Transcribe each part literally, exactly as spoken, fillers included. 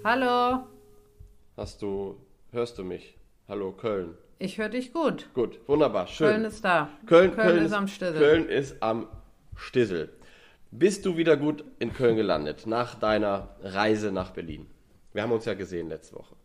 Hallo, Hast du, hörst du mich? Hallo, Köln. ich höre dich gut. Gut, wunderbar, Köln schön. ist da. Köln, Köln Köln ist ist, am Stissel. Köln ist am Stissel. Bist du wieder gut in Köln gelandet nach deiner Reise nach Berlin? Wir haben uns ja gesehen letzte Woche.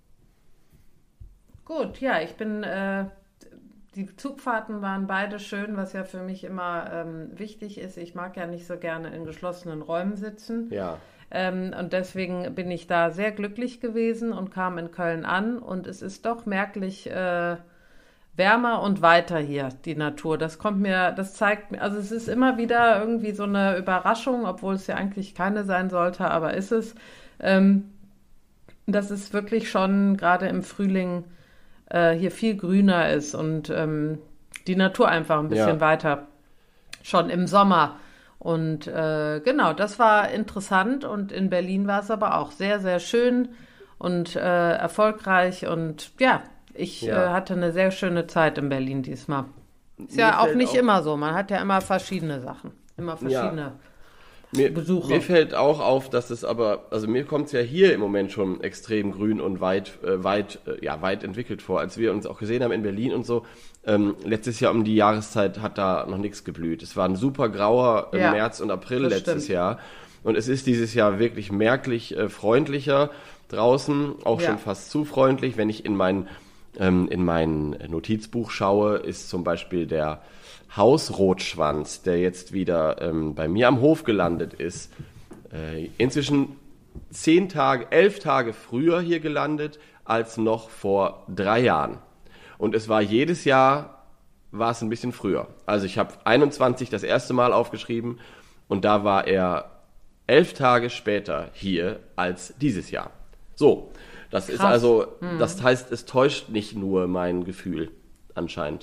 Gut, ja, ich bin, äh, die Zugfahrten waren beide schön, was ja für mich immer ähm, wichtig ist. Ich mag ja nicht so gerne in geschlossenen Räumen sitzen. Ja, Ähm, und deswegen bin ich da sehr glücklich gewesen und kam in Köln an. Und es ist doch merklich äh, wärmer und weiter hier, die Natur. Das kommt mir, das zeigt mir, also es ist immer wieder irgendwie so eine Überraschung, obwohl es ja eigentlich keine sein sollte, aber ist es, ähm, dass es wirklich schon gerade im Frühling äh, hier viel grüner ist und ähm, die Natur einfach ein bisschen ja, weiter, schon im Sommer. Und äh, genau, das war interessant und in Berlin war es aber auch sehr, sehr schön und äh, erfolgreich und ja, ich äh, ja. hatte eine sehr schöne Zeit in Berlin diesmal. Ist Mir ja auch fällt nicht auch, immer so, man hat ja immer verschiedene Sachen, immer ja, verschiedene Mir, mir Besuche. fällt auch auf, dass es aber, also mir kommt es ja hier im Moment schon extrem grün und weit, äh, weit, äh, ja, weit entwickelt vor, als wir uns auch gesehen haben in Berlin und so. Ähm, letztes Jahr um die Jahreszeit hat da noch nichts geblüht. Es war ein super grauer äh, Ja, März und April das letztes stimmt. Jahr und es ist dieses Jahr wirklich merklich äh, freundlicher draußen, auch schon Ja, fast zu freundlich. Wenn ich in mein, ähm, in mein Notizbuch schaue, ist zum Beispiel der Hausrotschwanz, der jetzt wieder ähm, bei mir am Hof gelandet ist, äh, inzwischen zehn Tage, elf Tage früher hier gelandet als noch vor drei Jahren. Und es war jedes Jahr, war es ein bisschen früher. Also ich habe einundzwanzig das erste Mal aufgeschrieben und da war er elf Tage später hier als dieses Jahr. So, das ist krass. also, das heißt, es täuscht nicht nur mein Gefühl anscheinend.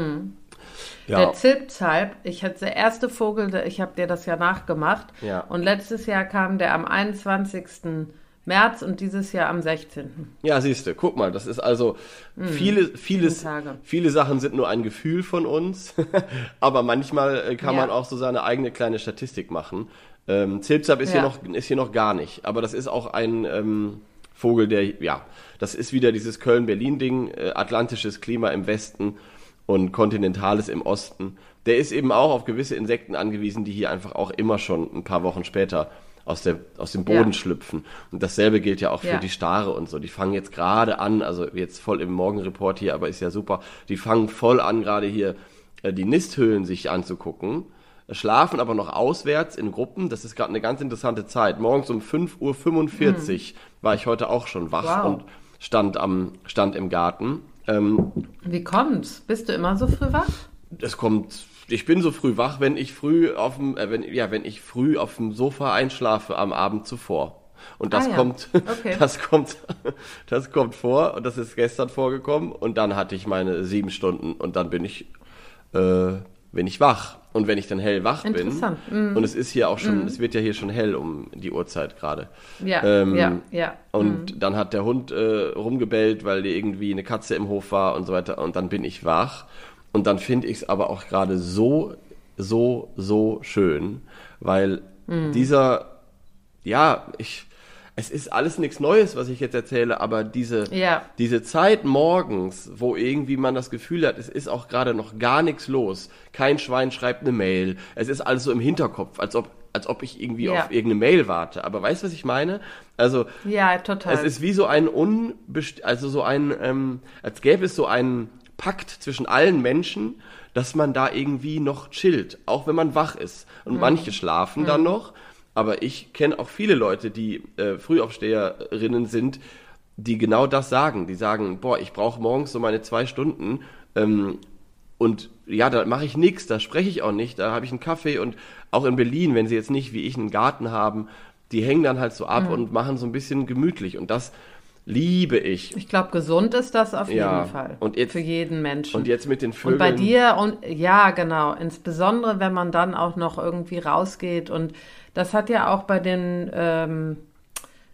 Der Ja, Zilpzalp, ich hatte der erste Vogel, der- ich habe dir das ja nachgemacht ja. und letztes Jahr kam der am einundzwanzigsten März und dieses Jahr am sechzehnten Ja, siehst du, guck mal, das ist also viele, Sieben vieles, Tage. viele Sachen sind nur ein Gefühl von uns, aber manchmal äh, kann man Ja, auch so seine eigene kleine Statistik machen. Ähm, Zilpzalp ist hier ja. noch, ist hier noch gar nicht, aber das ist auch ein ähm, Vogel, der, ja, das ist wieder dieses Köln-Berlin-Ding, äh, atlantisches Klima im Westen und kontinentales im Osten. Der ist eben auch auf gewisse Insekten angewiesen, die hier einfach auch immer schon ein paar Wochen später aus der, aus dem Boden Ja, schlüpfen. Und dasselbe gilt ja auch für die ja. Stare und so. Die fangen jetzt gerade an, also jetzt voll im Morgenreport hier, aber ist ja super. Die fangen voll an, gerade hier äh, die Nisthöhlen sich anzugucken, schlafen aber noch auswärts in Gruppen. Das ist gerade eine ganz interessante Zeit. Morgens um fünf Uhr fünfundvierzig war ich heute auch schon wach und Wow. stand am, stand im Garten. Ähm, Wie kommt's? Bist du immer so früh wach? es kommt, ich bin so früh wach, wenn ich früh auf dem, äh, wenn, ja, wenn ich früh auf dem Sofa einschlafe am Abend zuvor. Und Ah das ja, kommt, okay. das kommt, das kommt vor und das ist gestern vorgekommen und dann hatte ich meine sieben Stunden und dann bin ich, äh, bin ich wach. Und wenn ich dann hell wach bin, Interessant. und Mhm. es ist hier auch schon, es wird ja hier schon hell um die Uhrzeit gerade. Ja, ja, Ähm, ja. und dann hat der Hund äh, rumgebellt, weil irgendwie eine Katze im Hof war und so weiter. Und dann bin ich wach. Und dann finde ich es aber auch gerade so, so, so schön, weil dieser, ja, ich, es ist alles nichts Neues, was ich jetzt erzähle, aber diese, Ja, diese Zeit morgens, wo irgendwie man das Gefühl hat, es ist auch gerade noch gar nichts los. Kein Schwein schreibt eine Mail. Es ist alles so im Hinterkopf, als ob, als ob ich irgendwie auf ja, irgendeine Mail warte. Aber weißt du, was ich meine? Also, ja, es total. ist wie so ein unbest also so ein, ähm, als gäbe es so einen Pakt zwischen allen Menschen, dass man da irgendwie noch chillt, auch wenn man wach ist. Und manche schlafen dann noch, aber ich kenne auch viele Leute, die äh, Frühaufsteherinnen sind, die genau das sagen. Die sagen, boah, ich brauche morgens so meine zwei Stunden ähm, und ja, da mache ich nichts, da spreche ich auch nicht, da habe ich einen Kaffee und auch in Berlin, wenn sie jetzt nicht wie ich einen Garten haben, die hängen dann halt so ab und machen so ein bisschen gemütlich und das liebe ich. Ich glaube, gesund ist das auf jeden Ja, Fall. und Für jetzt jeden und Menschen. jetzt mit den Und bei Vögeln, dir, und ja, genau, insbesondere wenn man dann auch noch irgendwie rausgeht. Und das hat ja auch bei den ähm,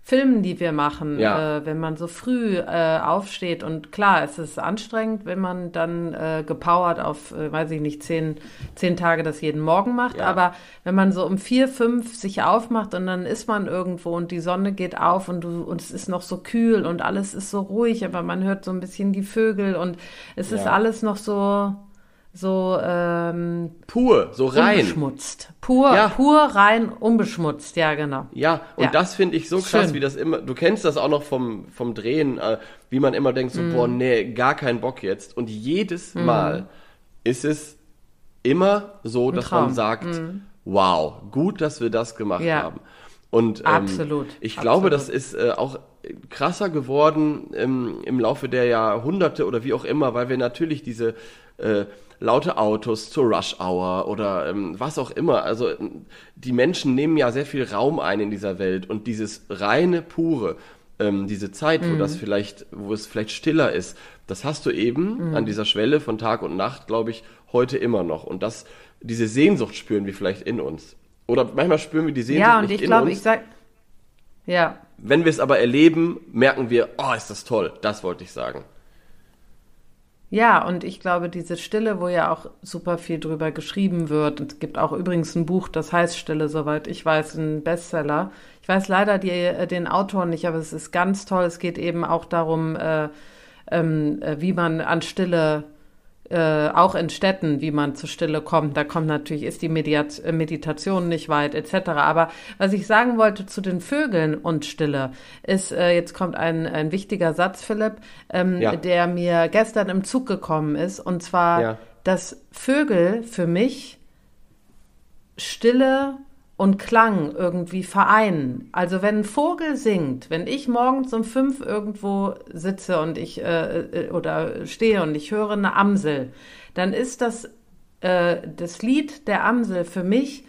Filmen, die wir machen, Ja. äh, wenn man so früh äh, aufsteht. Und klar, es ist anstrengend, wenn man dann äh, gepowert auf, äh, weiß ich nicht, zehn, zehn Tage das jeden Morgen macht. Ja. Aber wenn man so um vier, fünf sich aufmacht und dann ist man irgendwo und die Sonne geht auf und du und es ist noch so kühl und alles ist so ruhig, aber man hört so ein bisschen die Vögel und es ist Ja. alles noch so so ähm, Pur, so rein. unbeschmutzt. Pur, Ja. pur rein, unbeschmutzt, ja, genau. Ja, und Ja. das finde ich so krass, Schön. wie das immer, du kennst das auch noch vom, vom Drehen, äh, wie man immer denkt so, Mhm. boah, nee, gar keinen Bock jetzt. Und jedes Mal ist es immer so, dass Traum. Mhm. man sagt, wow, gut, dass wir das gemacht Ja. haben. Und ähm, Absolut, ich glaube, absolut. das ist äh, auch krasser geworden ähm, im Laufe der Jahrhunderte oder wie auch immer, weil wir natürlich diese äh, laute Autos zur Rush Hour oder ähm, was auch immer, also ähm, die Menschen nehmen ja sehr viel Raum ein in dieser Welt und dieses reine, pure, ähm, diese Zeit, wo das vielleicht, wo es vielleicht stiller ist, das hast du eben an dieser Schwelle von Tag und Nacht, glaube ich, heute immer noch. Und das, diese Sehnsucht spüren wir vielleicht in uns. Oder manchmal spüren wir die Sehnsucht Ja, und nicht ich in glaube, uns. ich sag, ja, Wenn wir es aber erleben, merken wir, oh, ist das toll. Das wollte ich sagen. ja, und ich glaube, diese Stille, wo ja auch super viel drüber geschrieben wird, und es gibt auch übrigens ein Buch, das heißt Stille, soweit ich weiß, ein Bestseller. Ich weiß leider die, äh, den Autor nicht, aber es ist ganz toll. Es geht eben auch darum, äh, ähm, äh, wie man an Stille, äh, auch in Städten, wie man zur Stille kommt. Da kommt natürlich, ist die Mediat äh, Meditation nicht weit, et cetera. Aber was ich sagen wollte zu den Vögeln und Stille, ist, äh, jetzt kommt ein, ein wichtiger Satz, Philipp, ähm, Ja. der mir gestern im Zug gekommen ist. Und zwar, Ja. dass Vögel für mich Stille und Klang irgendwie vereinen. Also wenn ein Vogel singt, wenn ich morgens um fünf irgendwo sitze und ich äh, äh, oder stehe und ich höre eine Amsel, dann ist das äh, das Lied der Amsel für mich,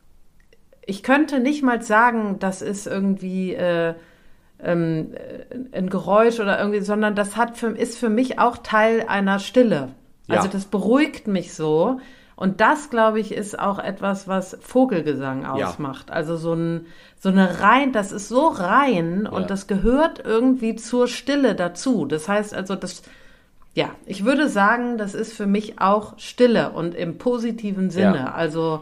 ich könnte nicht mal sagen, das ist irgendwie äh, ähm, äh, ein Geräusch oder irgendwie, sondern das hat für, ist für mich auch Teil einer Stille. Also Ja. das beruhigt mich so. Und das, glaube ich, ist auch etwas, was Vogelgesang ausmacht. Also so ein, so eine rein, das ist so rein und Ja. das gehört irgendwie zur Stille dazu. Das heißt also, das, ja, ich würde sagen, das ist für mich auch Stille und im positiven Sinne. Ja. Also,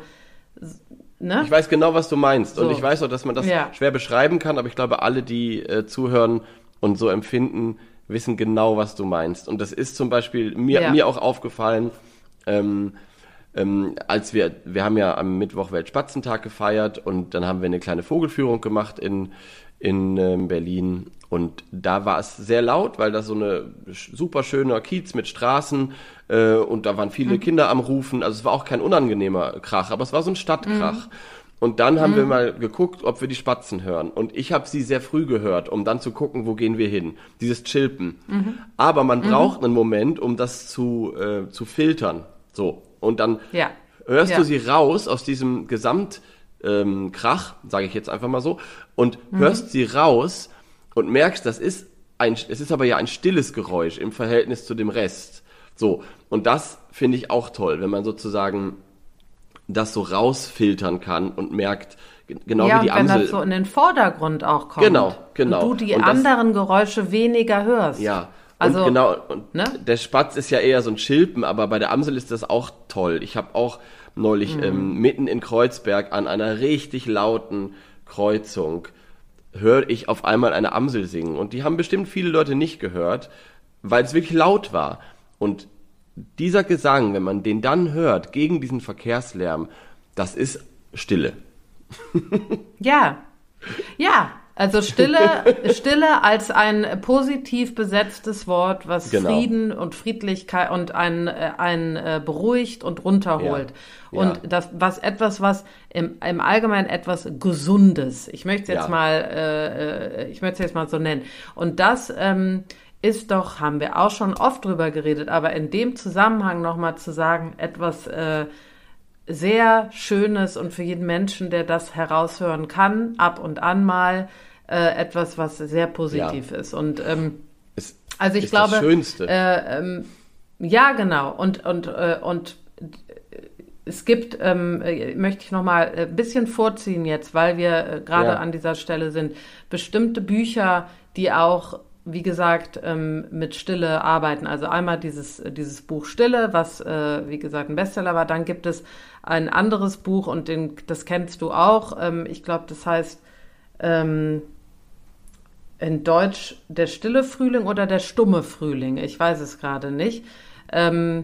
ne? Ich weiß genau, was du meinst. Und So. ich weiß auch, dass man das Ja. schwer beschreiben kann, aber ich glaube, alle, die äh, zuhören und so empfinden, wissen genau, was du meinst. Und das ist zum Beispiel mir, Ja. mir auch aufgefallen, ähm, ähm, als wir, wir haben ja am Mittwoch Weltspatzentag gefeiert und dann haben wir eine kleine Vogelführung gemacht in, in ähm, Berlin. Und da war es sehr laut, weil das so eine sch- super schöner Kiez mit Straßen äh, und da waren viele Kinder am Rufen. Also es war auch kein unangenehmer Krach, aber es war so ein Stadtkrach. Und dann haben wir mal geguckt, ob wir die Spatzen hören. Und ich habe sie sehr früh gehört, um dann zu gucken, wo gehen wir hin. Dieses Chilpen. Aber man braucht einen Moment, um das zu, äh, zu filtern. So. Und dann Ja. hörst Ja. du sie raus aus diesem Gesamtkrach, ähm, Krach, sage ich jetzt einfach mal so, und hörst sie raus und merkst, das ist ein, es ist aber ja ein stilles Geräusch im Verhältnis zu dem Rest. So. Und das finde ich auch toll, wenn man sozusagen das so rausfiltern kann und merkt, ge- genau Ja, wie die und wenn Amsel. das so in den Vordergrund auch kommt. Genau, genau. Und du die Und das- anderen Geräusche weniger hörst. Ja, Also, und genau, und ne? der Spatz ist ja eher so ein Chilpen, aber bei der Amsel ist das auch toll. Ich habe auch neulich Mhm. ähm, mitten in Kreuzberg an einer richtig lauten Kreuzung höre ich auf einmal eine Amsel singen. Und die haben bestimmt viele Leute nicht gehört, weil es wirklich laut war. Und dieser Gesang, wenn man den dann hört, gegen diesen Verkehrslärm, das ist Stille. Ja, ja. Also Stille, Stille als ein positiv besetztes Wort, was Genau. Frieden und Friedlichkeit und ein, äh, ein äh, beruhigt und runterholt. Ja. Und Ja. das, was etwas, was im, im Allgemeinen etwas Gesundes. Ich möchte es jetzt Ja. mal, äh, äh, ich möchte es jetzt mal so nennen. Und das ähm, ist doch, haben wir auch schon oft drüber geredet, aber in dem Zusammenhang nochmal zu sagen, etwas äh, sehr Schönes und für jeden Menschen, der das heraushören kann, ab und an mal äh, etwas, was sehr positiv ist. Und ähm, Es also ich ist glaube, das Schönste. Äh, ähm, ja genau. Und und äh, und es gibt, ähm, möchte ich nochmal ein bisschen vorziehen jetzt, weil wir äh, gerade Ja. an dieser Stelle sind, bestimmte Bücher, die auch, wie gesagt, ähm, mit Stille arbeiten. Also einmal dieses, dieses Buch Stille, was, äh, wie gesagt, ein Bestseller war. Dann gibt es ein anderes Buch und den, das kennst du auch. Ähm, ich glaube, das heißt ähm, in Deutsch der stille Frühling oder der stumme Frühling. Ich weiß es gerade nicht. Ähm,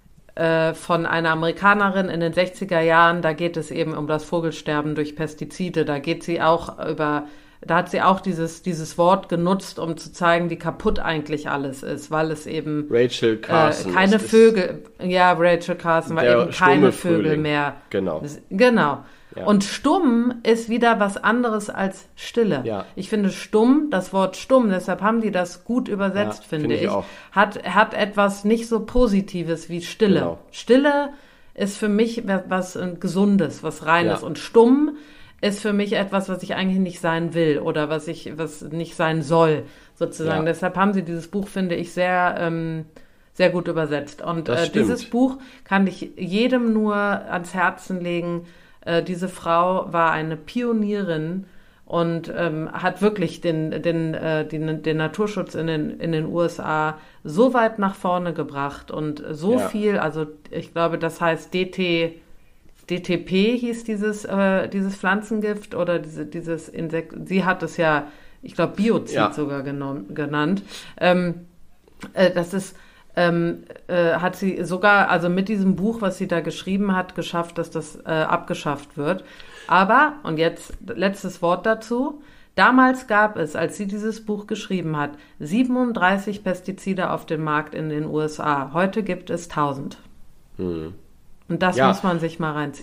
äh, von einer Amerikanerin in den sechziger Jahren. Da geht es eben um das Vogelsterben durch Pestizide. Da geht sie auch über... Da hat sie auch dieses, dieses Wort genutzt, um zu zeigen, wie kaputt eigentlich alles ist, weil es eben Rachel Carson. Äh, keine das ist Vögel, ja, Rachel Carson, weil der eben keine stumme Vögel Frühling. mehr. Genau. Genau. Ja. Und stumm ist wieder was anderes als Stille. Ja. Ich finde stumm, das Wort stumm, deshalb haben die das gut übersetzt, Ja, finde finde ich ich, auch. hat, hat etwas nicht so Positives wie Stille. Genau. Stille ist für mich was äh, Gesundes, was Reines. Ja. Und stumm ist für mich etwas, was ich eigentlich nicht sein will oder was ich, was nicht sein soll, sozusagen. Ja. Deshalb haben sie dieses Buch, finde ich, sehr, ähm, sehr gut übersetzt. Und Das äh, stimmt. dieses Buch kann ich jedem nur ans Herzen legen. Äh, diese Frau war eine Pionierin und ähm, hat wirklich den, den, äh, den, den Naturschutz in den, in den U S A so weit nach vorne gebracht und so Ja. viel, also ich glaube, das heißt D T D T P hieß dieses, äh, dieses Pflanzengift oder diese, dieses Insekt. Sie hat es ja, ich glaube, Biozid Ja. sogar genon- genannt. Ähm, äh, das ist, ähm, äh, hat sie sogar, also mit diesem Buch, was sie da geschrieben hat, geschafft, dass das äh, abgeschafft wird. Aber, und jetzt letztes Wort dazu, damals gab es, als sie dieses Buch geschrieben hat, siebenunddreißig Pestizide auf dem Markt in den U S A. Heute gibt es tausend. Hm. Und das Ja. muss man sich mal reinziehen.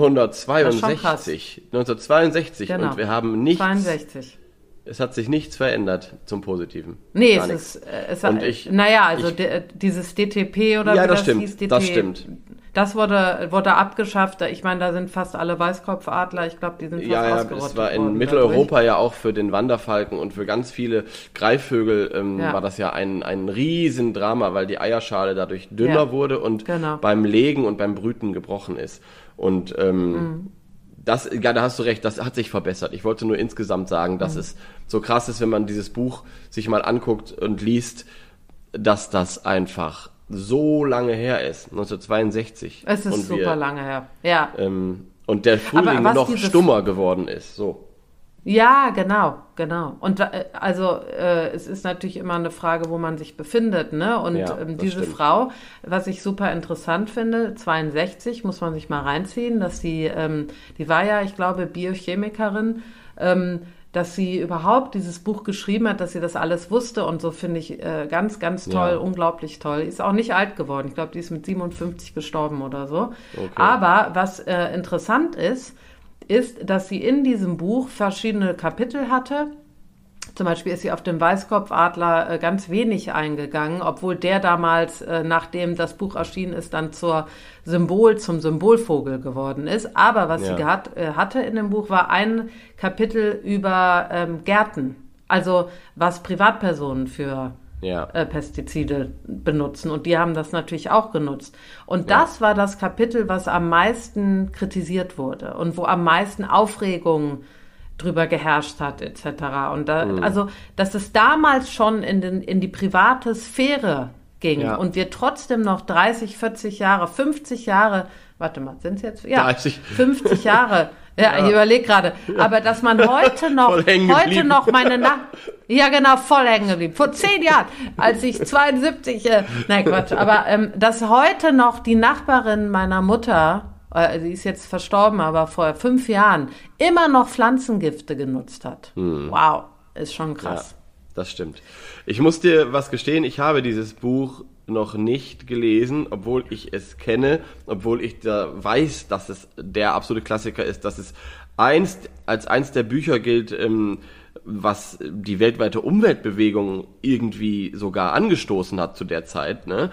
neunzehnhundertzweiundsechzig. neunzehnhundertzweiundsechzig. Genau. Und wir haben nichts. zweiundsechzig. Es hat sich nichts verändert zum Positiven. Nee, Gar es nichts. ist, äh, es Und hat, ich- naja, also ich- de, dieses D T P oder Ja, wie das das stimmt, hieß, D T, das stimmt. Das wurde, wurde abgeschafft. Ich meine, da sind fast alle Weißkopfadler, ich glaube, die sind fast Ja, ja, ausgerottet es war in worden Mitteleuropa ja auch für den Wanderfalken und für ganz viele Greifvögel ähm, Ja. war das ja ein, ein Riesendrama, weil die Eierschale dadurch dünner Ja. wurde und Genau. beim Legen und beim Brüten gebrochen ist. Und ähm, Mhm. das, ja, da hast du recht, das hat sich verbessert. Ich wollte nur insgesamt sagen, dass Mhm. es so krass ist, wenn man dieses Buch sich mal anguckt und liest, dass das einfach so lange her ist, neunzehnhundertzweiundsechzig. Es ist und super wir, lange her. Ja. Ähm, und der Frühling was noch diese- stummer geworden ist. So. Ja, genau, genau. Und äh, also äh, es ist natürlich immer eine Frage, wo man sich befindet, ne? Und Ja, ähm, das diese stimmt. Frau, was ich super interessant finde, zweiundsechzig, muss man sich mal reinziehen, dass sie, ähm, die war ja, ich glaube, Biochemikerin, ähm, dass sie überhaupt dieses Buch geschrieben hat, dass sie das alles wusste und so finde ich äh, ganz, ganz toll, Ja. unglaublich toll. Ist auch nicht alt geworden. Ich glaube, die ist mit siebenundfünfzig gestorben oder so. Okay. Aber was äh, interessant ist, ist, dass sie in diesem Buch verschiedene Kapitel hatte. Zum Beispiel ist sie auf den Weißkopfadler äh, ganz wenig eingegangen, obwohl der damals, äh, nachdem das Buch erschienen ist, dann zur Symbol, zum Symbolvogel geworden ist. Aber was Ja. sie gehat, äh, hatte in dem Buch war ein Kapitel über ähm, Gärten. Also was Privatpersonen für Ja. äh, Pestizide benutzen. Und die haben das natürlich auch genutzt. Und Ja. das war das Kapitel, was am meisten kritisiert wurde und wo am meisten Aufregung drüber geherrscht hat, et cetera. Und da, Mhm. also, dass es damals schon in, den, in die private Sphäre ging Ja. und wir trotzdem noch dreißig, vierzig Jahre, fünfzig Jahre, warte mal, sind es jetzt? Ja, dreißig. fünfzig Jahre. Ja, Ja. ich überlege gerade. Aber dass man heute noch, Voll hängen heute geblieben. noch meine Nach ja genau, voll hängen geblieben. Vor zehn Jahren, als ich zweiundsiebzig, äh, nein Quatsch, aber ähm, dass heute noch die Nachbarin meiner Mutter, äh, sie ist jetzt verstorben, aber vor fünf Jahren, immer noch Pflanzengifte genutzt hat. Wow, ist schon Ja, krass. das stimmt. Ich muss dir was gestehen, ich habe dieses Buch noch nicht gelesen, obwohl ich es kenne, obwohl ich da weiß, dass es der absolute Klassiker ist, dass es einst als eins der Bücher gilt, ähm, was die weltweite Umweltbewegung irgendwie sogar angestoßen hat zu der Zeit, ne?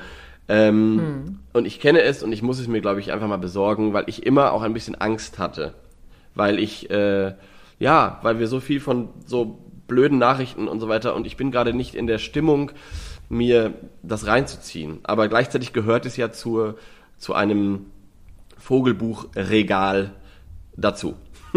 Ähm, Und ich kenne es und ich muss es mir, glaube ich, einfach mal besorgen, weil ich immer auch ein bisschen Angst hatte. Weil ich, äh, ja, weil wir so viel von so blöden Nachrichten und so weiter und ich bin gerade nicht in der Stimmung, mir das reinzuziehen. Aber gleichzeitig gehört es ja zur, zu einem Vogelbuchregal dazu.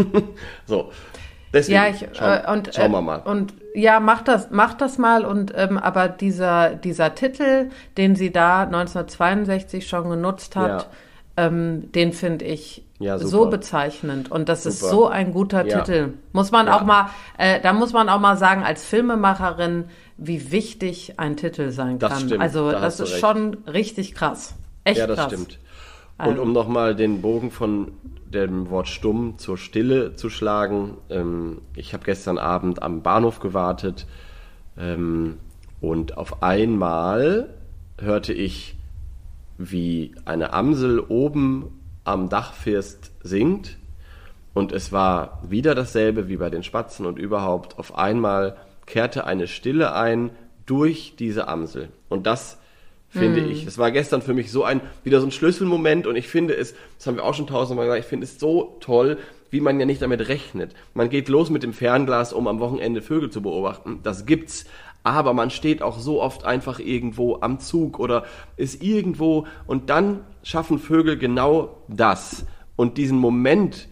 So. Deswegen, ja, ich, schau, äh, und, schauen wir mal. Äh, und ja, mach das, mach das mal. Und ähm, aber dieser, dieser Titel, den sie da neunzehnhundertzweiundsechzig schon genutzt hat, ja. ähm, den finde ich ja, so bezeichnend. Und das super. Ist so ein guter ja. Titel. Muss man ja. auch mal, äh, da muss man auch mal sagen, als Filmemacherin, wie wichtig ein Titel sein das kann. Stimmt, also da das ist recht. schon richtig krass. Echt ja, das krass. Stimmt. Und um nochmal den Bogen von dem Wort stumm zur Stille zu schlagen, ähm, ich habe gestern Abend am Bahnhof gewartet ähm, und auf einmal hörte ich, wie eine Amsel oben am Dachfirst singt und es war wieder dasselbe wie bei den Spatzen und überhaupt. Auf einmal kehrte eine Stille ein durch diese Amsel und das finde mm. ich. Es war gestern für mich so ein, wieder so ein Schlüsselmoment und ich finde es, das haben wir auch schon tausendmal gesagt, ich finde es so toll, wie man ja nicht damit rechnet. Man geht los mit dem Fernglas, um am Wochenende Vögel zu beobachten. Das gibt's. Aber man steht auch so oft einfach irgendwo am Zug oder ist irgendwo und dann schaffen Vögel genau das. Und diesen Moment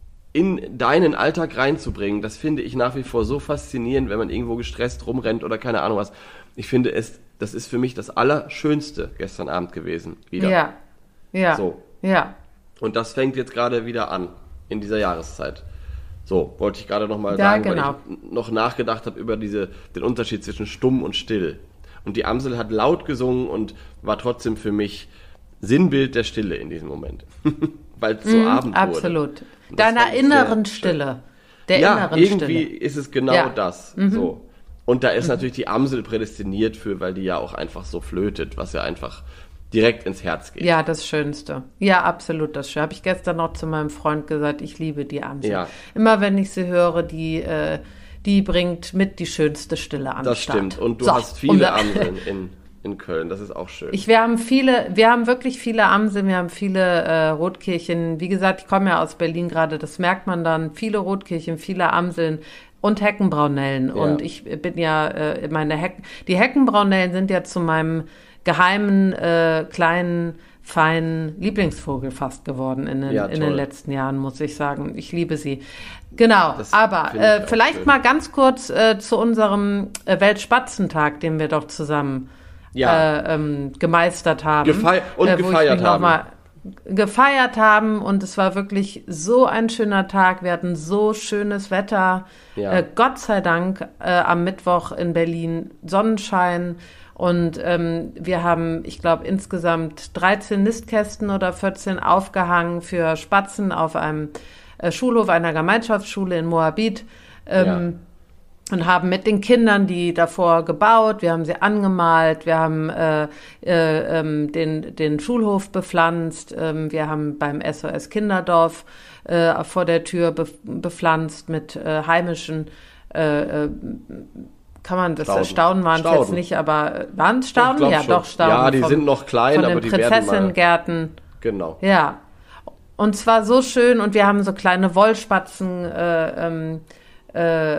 in deinen Alltag reinzubringen, das finde ich nach wie vor so faszinierend, wenn man irgendwo gestresst rumrennt oder keine Ahnung was. Ich finde es, das ist für mich das Allerschönste gestern Abend gewesen. Wieder. Ja, ja, so. ja. Und das fängt jetzt gerade wieder an in dieser Jahreszeit. So, wollte ich gerade nochmal ja, sagen, genau. weil ich noch nachgedacht habe über diese, den Unterschied zwischen stumm und still. Und die Amsel hat laut gesungen und war trotzdem für mich Sinnbild der Stille in diesem Moment. Weil es so mm, Abend wurde. Absolut. Deiner inneren Stille. Der ja, inneren irgendwie Stille. ist es genau ja. das. Mhm. So. Und da ist mhm. natürlich die Amsel prädestiniert für, weil die ja auch einfach so flötet, was ja einfach direkt ins Herz geht. Ja, das Schönste. Ja, absolut das Schönste. Habe ich gestern noch zu meinem Freund gesagt, ich liebe die Amsel. Ja. Immer wenn ich sie höre, die, äh, die bringt mit die schönste Stille an. Das Start. Stimmt. Und du so, hast viele Amseln in, in Köln. Das ist auch schön. Ich, wir haben viele, wir haben wirklich viele Amseln, wir haben viele äh, Rotkehlchen. Wie gesagt, ich komme ja aus Berlin gerade, das merkt man dann. Viele Rotkehlchen, viele Amseln. Und Heckenbraunellen. Ja. Und ich bin ja, äh, meine Hecken, die Heckenbraunellen sind ja zu meinem geheimen, äh, kleinen, feinen Lieblingsvogel fast geworden in den, ja, in den letzten Jahren, muss ich sagen. Ich liebe sie. Genau, das aber äh, vielleicht schön. Mal ganz kurz äh, zu unserem äh, Weltspatzentag, den wir doch zusammen ja. äh, ähm, gemeistert haben. Gefei- und äh, gefeiert haben. Mal gefeiert haben und es war wirklich so ein schöner Tag. Wir hatten so schönes Wetter. Ja. Äh, Gott sei Dank äh, am Mittwoch in Berlin Sonnenschein und ähm, wir haben, ich glaube, insgesamt dreizehn Nistkästen oder vierzehn aufgehangen für Spatzen auf einem äh, Schulhof einer Gemeinschaftsschule in Moabit. Ähm, ja. Und haben mit den Kindern die davor gebaut, wir haben sie angemalt, wir haben äh, äh, ähm, den, den Schulhof bepflanzt, ähm, wir haben beim S O S Kinderdorf äh, vor der Tür be- bepflanzt mit äh, heimischen, äh, äh, kann man das, Stauden, Stauden waren es jetzt nicht, aber waren es Stauden? Ja, schon. Doch, Stauden. Ja, die vom, sind noch klein, aber die werden mal... Prinzessengärten. Genau. Ja, und zwar so schön und wir haben so kleine Wollspatzen äh, ähm, Äh,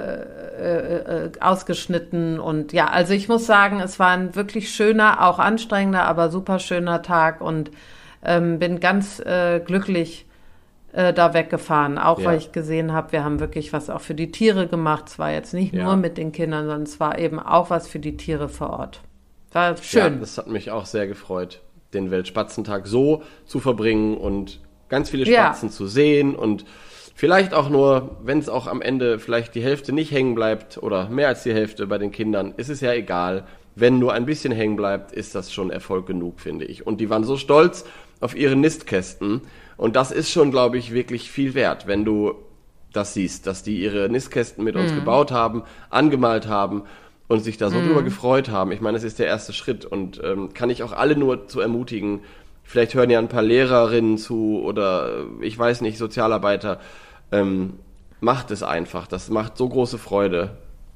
äh, äh, ausgeschnitten und ja, also ich muss sagen, es war ein wirklich schöner, auch anstrengender, aber super schöner Tag und ähm, bin ganz äh, glücklich äh, da weggefahren, auch ja. weil ich gesehen habe, wir haben wirklich was auch für die Tiere gemacht, es war jetzt nicht ja. nur mit den Kindern, sondern es war eben auch was für die Tiere vor Ort. War schön. Ja, das hat mich auch sehr gefreut, den Weltspatzentag so zu verbringen und ganz viele ja. Spatzen zu sehen und vielleicht auch nur, wenn es auch am Ende vielleicht die Hälfte nicht hängen bleibt oder mehr als die Hälfte bei den Kindern, ist es ja egal. Wenn nur ein bisschen hängen bleibt, ist das schon Erfolg genug, finde ich. Und die waren so stolz auf ihre Nistkästen. Und das ist schon, glaube ich, wirklich viel wert, wenn du das siehst, dass die ihre Nistkästen mit uns mhm. gebaut haben, angemalt haben und sich da so mhm. drüber gefreut haben. Ich meine, es ist der erste Schritt und ähm, kann ich auch alle nur zu ermutigen. Vielleicht hören ja ein paar Lehrerinnen zu oder ich weiß nicht, Sozialarbeiter. Ähm, macht es einfach. Das macht so große Freude.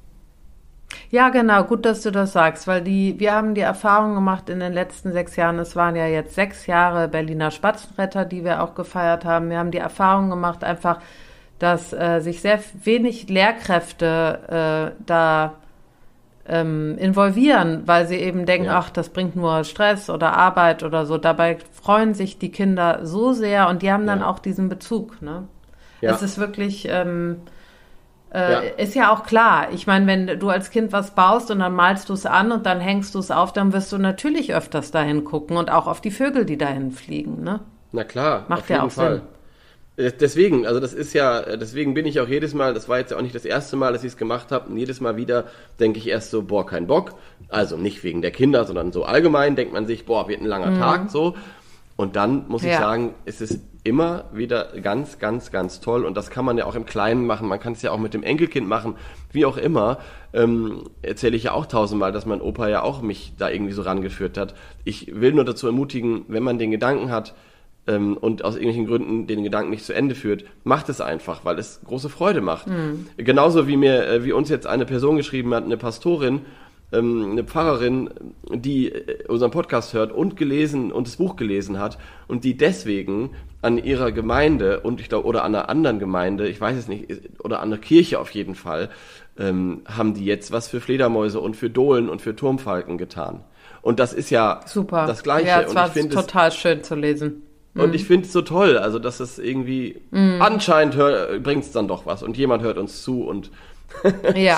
Ja, genau. Gut, dass du das sagst, weil die, wir haben die Erfahrung gemacht in den letzten sechs Jahren. Es waren ja jetzt sechs Jahre Berliner Spatzenretter, die wir auch gefeiert haben. Wir haben die Erfahrung gemacht einfach, dass äh, sich sehr wenig Lehrkräfte äh, da ähm, involvieren, weil sie eben denken, Ja. ach, das bringt nur Stress oder Arbeit oder so. Dabei freuen sich die Kinder so sehr und die haben dann Ja. auch diesen Bezug. Ne? Ja. Es ist wirklich, ähm, äh, Ja. ist ja auch klar. Ich meine, wenn du als Kind was baust und dann malst du es an und dann hängst du es auf, dann wirst du natürlich öfters dahin gucken und auch auf die Vögel, die dahin fliegen. Ne? Na klar, Macht auf ja jeden auch Fall. Sinn. Äh, Deswegen, also das ist ja, deswegen bin ich auch jedes Mal, das war jetzt ja auch nicht das erste Mal, dass ich es gemacht habe, und jedes Mal wieder denke ich erst so, boah, kein Bock. Also nicht wegen der Kinder, sondern so allgemein denkt man sich, boah, wird ein langer Tag, so. Und dann muss ich Ja. sagen, es ist immer wieder ganz, ganz, ganz toll. Und das kann man ja auch im Kleinen machen. Man kann es ja auch mit dem Enkelkind machen, wie auch immer. Ähm, erzähle ich ja auch tausendmal, dass mein Opa ja auch mich da irgendwie so rangeführt hat. Ich will nur dazu ermutigen, wenn man den Gedanken hat, ähm, und aus irgendwelchen Gründen den Gedanken nicht zu Ende führt, macht es einfach, weil es große Freude macht. Mhm. Genauso wie mir, äh, wie uns jetzt eine Person geschrieben hat, eine Pastorin, ähm, eine Pfarrerin, die äh, unseren Podcast hört und gelesen und das Buch gelesen hat und die deswegen an ihrer Gemeinde und ich glaube, oder an einer anderen Gemeinde, ich weiß es nicht, oder an einer Kirche auf jeden Fall, ähm, haben die jetzt was für Fledermäuse und für Dohlen und für Turmfalken getan. Und das ist ja Super. das Gleiche. Ja, es und war ich finde es total schön zu lesen. Und ich finde es so toll, also dass es irgendwie, mm. anscheinend bringt es dann doch was und jemand hört uns zu und ja.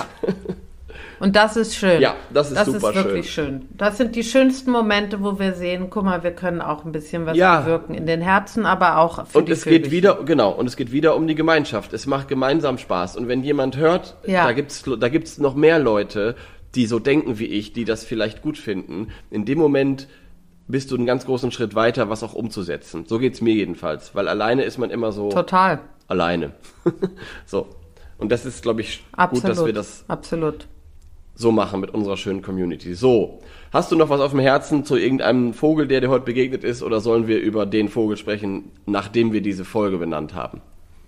Und das ist schön. Ja, das ist das super schön. Das ist wirklich schön. schön. Das sind die schönsten Momente, wo wir sehen, guck mal, wir können auch ein bisschen was ja. bewirken in den Herzen, aber auch für und die es geht Vögelchen. wieder, genau, und es geht wieder um die Gemeinschaft. Es macht gemeinsam Spaß. Und wenn jemand hört, ja. da gibt's da gibt's noch mehr Leute, die so denken wie ich, die das vielleicht gut finden. In dem Moment bist du einen ganz großen Schritt weiter, was auch umzusetzen. So geht's mir jedenfalls, weil alleine ist man immer so total alleine. So. Und das ist, glaube ich, Absolut. gut, dass wir das Absolut. so machen mit unserer schönen Community. So, hast du noch was auf dem Herzen zu irgendeinem Vogel, der dir heute begegnet ist, oder sollen wir über den Vogel sprechen, nachdem wir diese Folge benannt haben?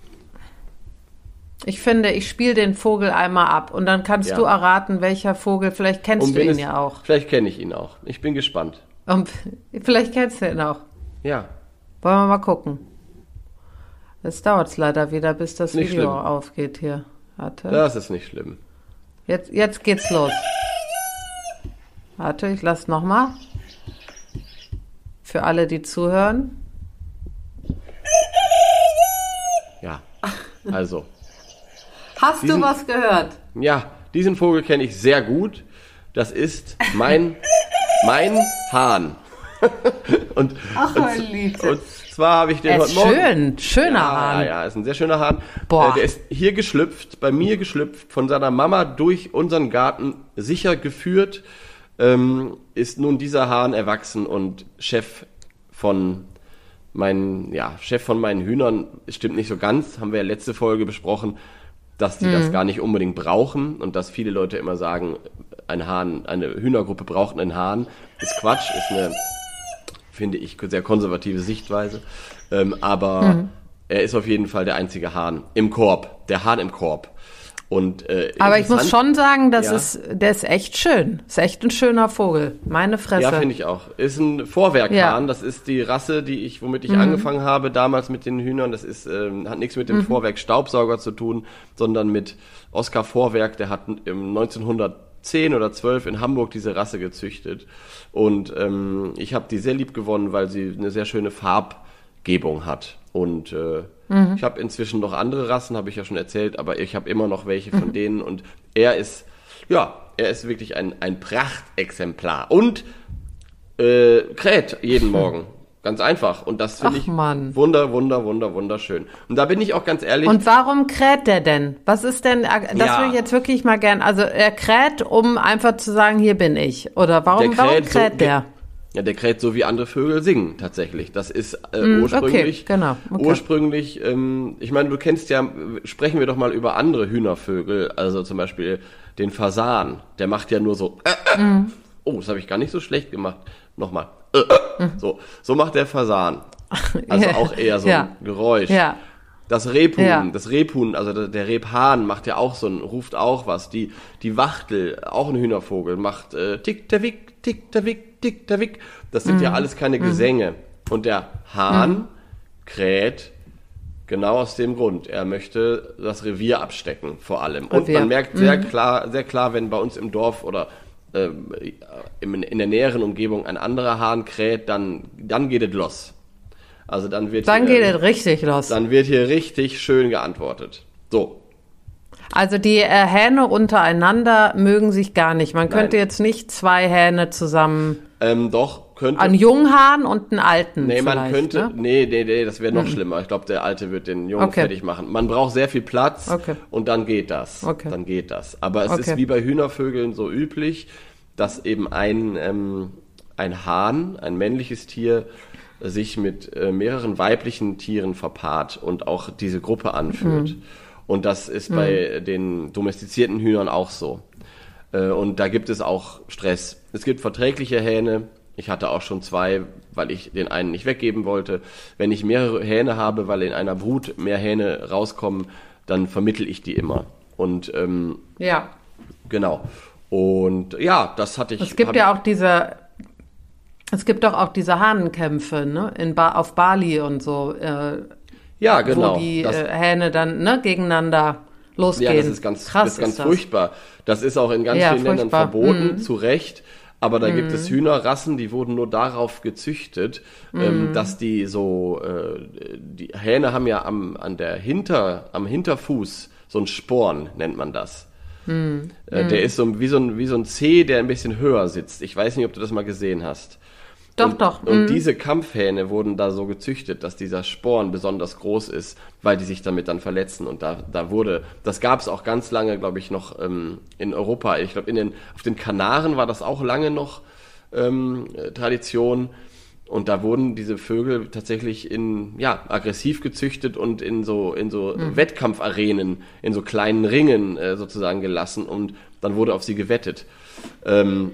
Ich finde, ich spiele den Vogel einmal ab und dann kannst Ja. du erraten, welcher Vogel, vielleicht kennst Und du wenn ihn es- ja auch. Vielleicht kenne ich ihn auch. Ich bin gespannt. Und vielleicht kennst du ihn auch. Ja, Wollen wir mal gucken. Jetzt dauert es leider wieder, bis das Nicht Video schlimm. aufgeht hier. Warte. das ist nicht schlimm. Jetzt, jetzt geht's los. Warte, ich lass nochmal. Für alle, die zuhören. Ja, also. Hast Diesen- du was gehört? Ja, diesen Vogel kenne ich sehr gut. Das ist mein, mein Hahn. und, Ach, und, mein Liebste. und zwar habe ich den Er heute ist Morgen... schön, schöner ja, Hahn. Ja, ja, ist ein sehr schöner Hahn. Boah. Äh, der ist hier geschlüpft, bei mir geschlüpft, von seiner Mama durch unseren Garten sicher geführt, ähm, ist nun dieser Hahn erwachsen und Chef von meinen, ja, Chef von meinen Hühnern. Es stimmt nicht so ganz, haben wir ja letzte Folge besprochen, dass die Mhm. das gar nicht unbedingt brauchen und dass viele Leute immer sagen, ein Hahn, eine Hühnergruppe braucht einen Hahn. Ist Quatsch, ist eine, finde ich, sehr konservative Sichtweise. Ähm, aber Mhm. er ist auf jeden Fall der einzige Hahn im Korb, der Hahn im Korb. Und, äh, Aber ich muss interessant- schon sagen, das Ja. ist, der ist echt schön. Ist echt ein schöner Vogel. Meine Fresse. Ja, finde ich auch. Ist ein Vorwerkhahn. Ja. Das ist die Rasse, die ich, womit ich angefangen habe damals mit den Hühnern. Das ist, ähm, hat nichts mit dem Vorwerk Staubsauger zu tun, sondern mit Oskar Vorwerk. Der hat im neunzehnhundertzehn oder zwölf in Hamburg diese Rasse gezüchtet. Und ähm, ich habe die sehr lieb gewonnen, weil sie eine sehr schöne Farbgebung hat. Und äh, mhm. ich habe inzwischen noch andere Rassen, habe ich ja schon erzählt, aber ich habe immer noch welche von denen. Und er ist, ja, er ist wirklich ein, ein Prachtexemplar. Und äh, kräht jeden Morgen. Ganz einfach. Und das finde Ach, ich Mann. wunder, wunder, wunder, wunderschön. Und da bin ich auch ganz ehrlich. Und warum kräht der denn? Was ist denn, das Ja. will ich jetzt wirklich mal gern, also er kräht, um einfach zu sagen, hier bin ich. Oder warum, warum kräht kräht so, der? Ja, der kräht so wie andere Vögel singen, tatsächlich. Das ist äh, Mm, ursprünglich, okay, genau, okay. ursprünglich, ähm, ich meine, du kennst ja, sprechen wir doch mal über andere Hühnervögel, also zum Beispiel den Fasan, der macht ja nur so, äh, äh. Mm. Oh, das habe ich gar nicht so schlecht gemacht. Nochmal, äh, äh. so, so macht der Fasan. Also Ja. auch eher so Ja. ein Geräusch. Ja. Das Rebhuhn, Ja. das Rebhuhn, also der, der Rebhahn macht ja auch so ein, ruft auch was. Die, die Wachtel, auch ein Hühnervogel, macht äh, tick der wick, tick der wick, tick der wick. Das sind Mhm. ja alles keine Gesänge. Und der Hahn kräht Genau aus dem Grund. Er möchte das Revier abstecken, vor allem. Und Revier. man merkt sehr mhm. klar, sehr klar, wenn bei uns im Dorf oder äh, in, in der näheren Umgebung ein anderer Hahn kräht, dann, dann geht es los. Also dann wird Dann hier, geht es richtig los. Dann wird hier richtig schön geantwortet. So. Also die äh, Hähne untereinander mögen sich gar nicht. Man könnte Nein. jetzt nicht zwei Hähne zusammen... Ähm, doch, könnte... Einen Junghahn und einen alten Nee, man könnte... Ne? Nee, nee, nee, das wäre noch mhm. schlimmer. Ich glaube, der Alte wird den Jungen okay. fertig machen. Man braucht sehr viel Platz okay. und dann geht das. Okay. Dann geht das. Aber es okay. ist wie bei Hühnervögeln so üblich, dass eben ein, ähm, ein Hahn, ein männliches Tier, sich mit äh, mehreren weiblichen Tieren verpaart und auch diese Gruppe anführt. Mhm. Und das ist mhm. bei den domestizierten Hühnern auch so. Äh, und da gibt es auch Stress. Es gibt verträgliche Hähne. Ich hatte auch schon zwei, weil ich den einen nicht weggeben wollte. Wenn ich mehrere Hähne habe, weil in einer Brut mehr Hähne rauskommen, dann vermittel ich die immer. Und ähm, ja. Genau. Und ja, das hatte ich. Es gibt ja auch diese... Es gibt doch auch diese Hahnenkämpfe, ne, in ba- auf Bali und so, äh, ja, genau. wo die äh, Hähne dann ne, gegeneinander losgehen. Ja, das ist ganz, Krass das ist ganz ist das. furchtbar. Das ist auch in ganz ja, vielen furchtbar. Ländern verboten, mhm. zu Recht. Aber da mhm. gibt es Hühnerrassen, die wurden nur darauf gezüchtet, mhm. ähm, dass die so, äh, die Hähne haben ja am, an der Hinter, am Hinterfuß so ein Sporn, nennt man das. Mhm. Äh, der ist so wie so ein, wie so ein Zeh, der ein bisschen höher sitzt. Ich weiß nicht, ob du das mal gesehen hast. Doch, und, doch. Und mhm. diese Kampfhähne wurden da so gezüchtet, dass dieser Sporn besonders groß ist, weil die sich damit dann verletzen. Und da, da wurde, das gab es auch ganz lange, glaube ich, noch ähm, in Europa. Ich glaube, in den, auf den Kanaren war das auch lange noch ähm, Tradition. Und da wurden diese Vögel tatsächlich in, ja, aggressiv gezüchtet und in so, in so mhm. Wettkampfarenen, in so kleinen Ringen äh, sozusagen gelassen. Und dann wurde auf sie gewettet. Ähm,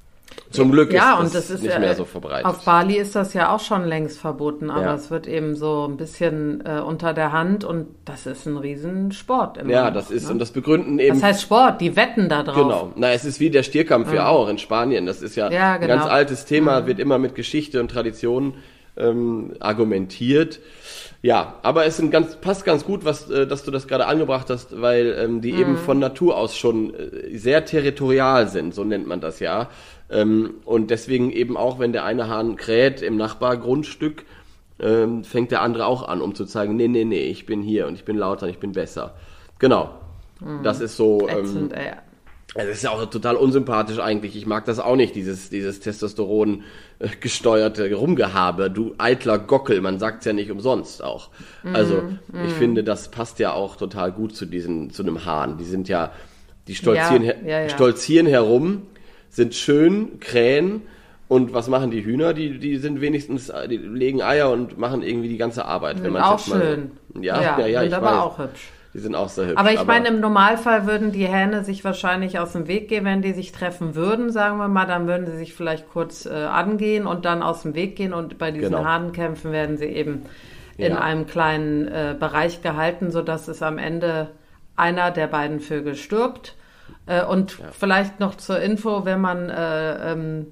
Zum Glück ja, ist und das, das ist nicht ja, mehr so verbreitet. Auf Bali ist das ja auch schon längst verboten, aber ja. es wird eben so ein bisschen äh, unter der Hand und das ist ein Riesensport. Immer ja, noch, das ist, ne? und das begründen eben... Das heißt Sport, die wetten da drauf. Genau, na, es ist wie der Stierkampf mhm. ja auch in Spanien. Das ist ja, ja genau. ein ganz altes Thema, mhm. wird immer mit Geschichte und Tradition ähm, argumentiert. Ja, aber es sind ganz, passt ganz gut, was, äh, dass du das gerade angebracht hast, weil ähm, die mhm. eben von Natur aus schon äh, sehr territorial sind, so nennt man das ja. Ähm, und deswegen eben auch, wenn der eine Hahn kräht im Nachbargrundstück, ähm, fängt der andere auch an, um zu zeigen, nee, nee, nee, ich bin hier und ich bin lauter und ich bin besser. Genau, mhm. das ist so... Ähm, Ätzend, ey. Das ist ja auch total unsympathisch eigentlich. Ich mag das auch nicht, dieses, dieses Testosteron äh, gesteuerte Rumgehabe. Du eitler Gockel, man sagt's ja nicht umsonst auch. Mm, also mm. ich finde, das passt ja auch total gut zu diesen, zu einem Hahn. Die sind ja, die stolzieren, ja, ja, ja. stolzieren herum, sind schön, krähen. Und was machen die Hühner? Die, die sind wenigstens, die legen Eier und machen irgendwie die ganze Arbeit. Sind wenn man auch jetzt mal schön. So, ja, ja, ja, ja, sind ich aber weiß. auch hübsch. Die sind auch sehr hübsch. Aber ich aber meine, im Normalfall würden die Hähne sich wahrscheinlich aus dem Weg gehen, wenn die sich treffen würden, sagen wir mal, dann würden sie sich vielleicht kurz äh, angehen und dann aus dem Weg gehen und bei diesen Genau. Hahnenkämpfen werden sie eben in Ja. einem kleinen äh, Bereich gehalten, sodass es am Ende einer der beiden Vögel stirbt. Äh, und Ja. vielleicht noch zur Info, wenn man äh, ähm,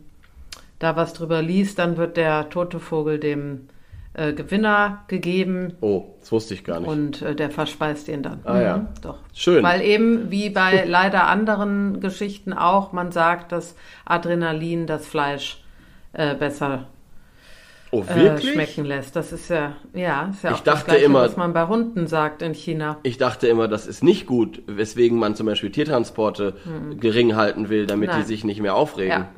da was drüber liest, dann wird der tote Vogel dem Äh, Gewinner gegeben. Oh, das wusste ich gar nicht. Und äh, der verspeist ihn dann. Ah ja. Doch. Schön. Weil eben, wie bei leider anderen Geschichten auch, man sagt, dass Adrenalin das Fleisch äh, besser oh, äh, wirklich? schmecken lässt. Das ist ja, ja, ist ja Ich auch das dachte Gleiche, immer- was man bei Hunden sagt in China. Ich dachte immer, das ist nicht gut, weswegen man zum Beispiel Tiertransporte gering halten will, damit Nein. die sich nicht mehr aufregen. Ja.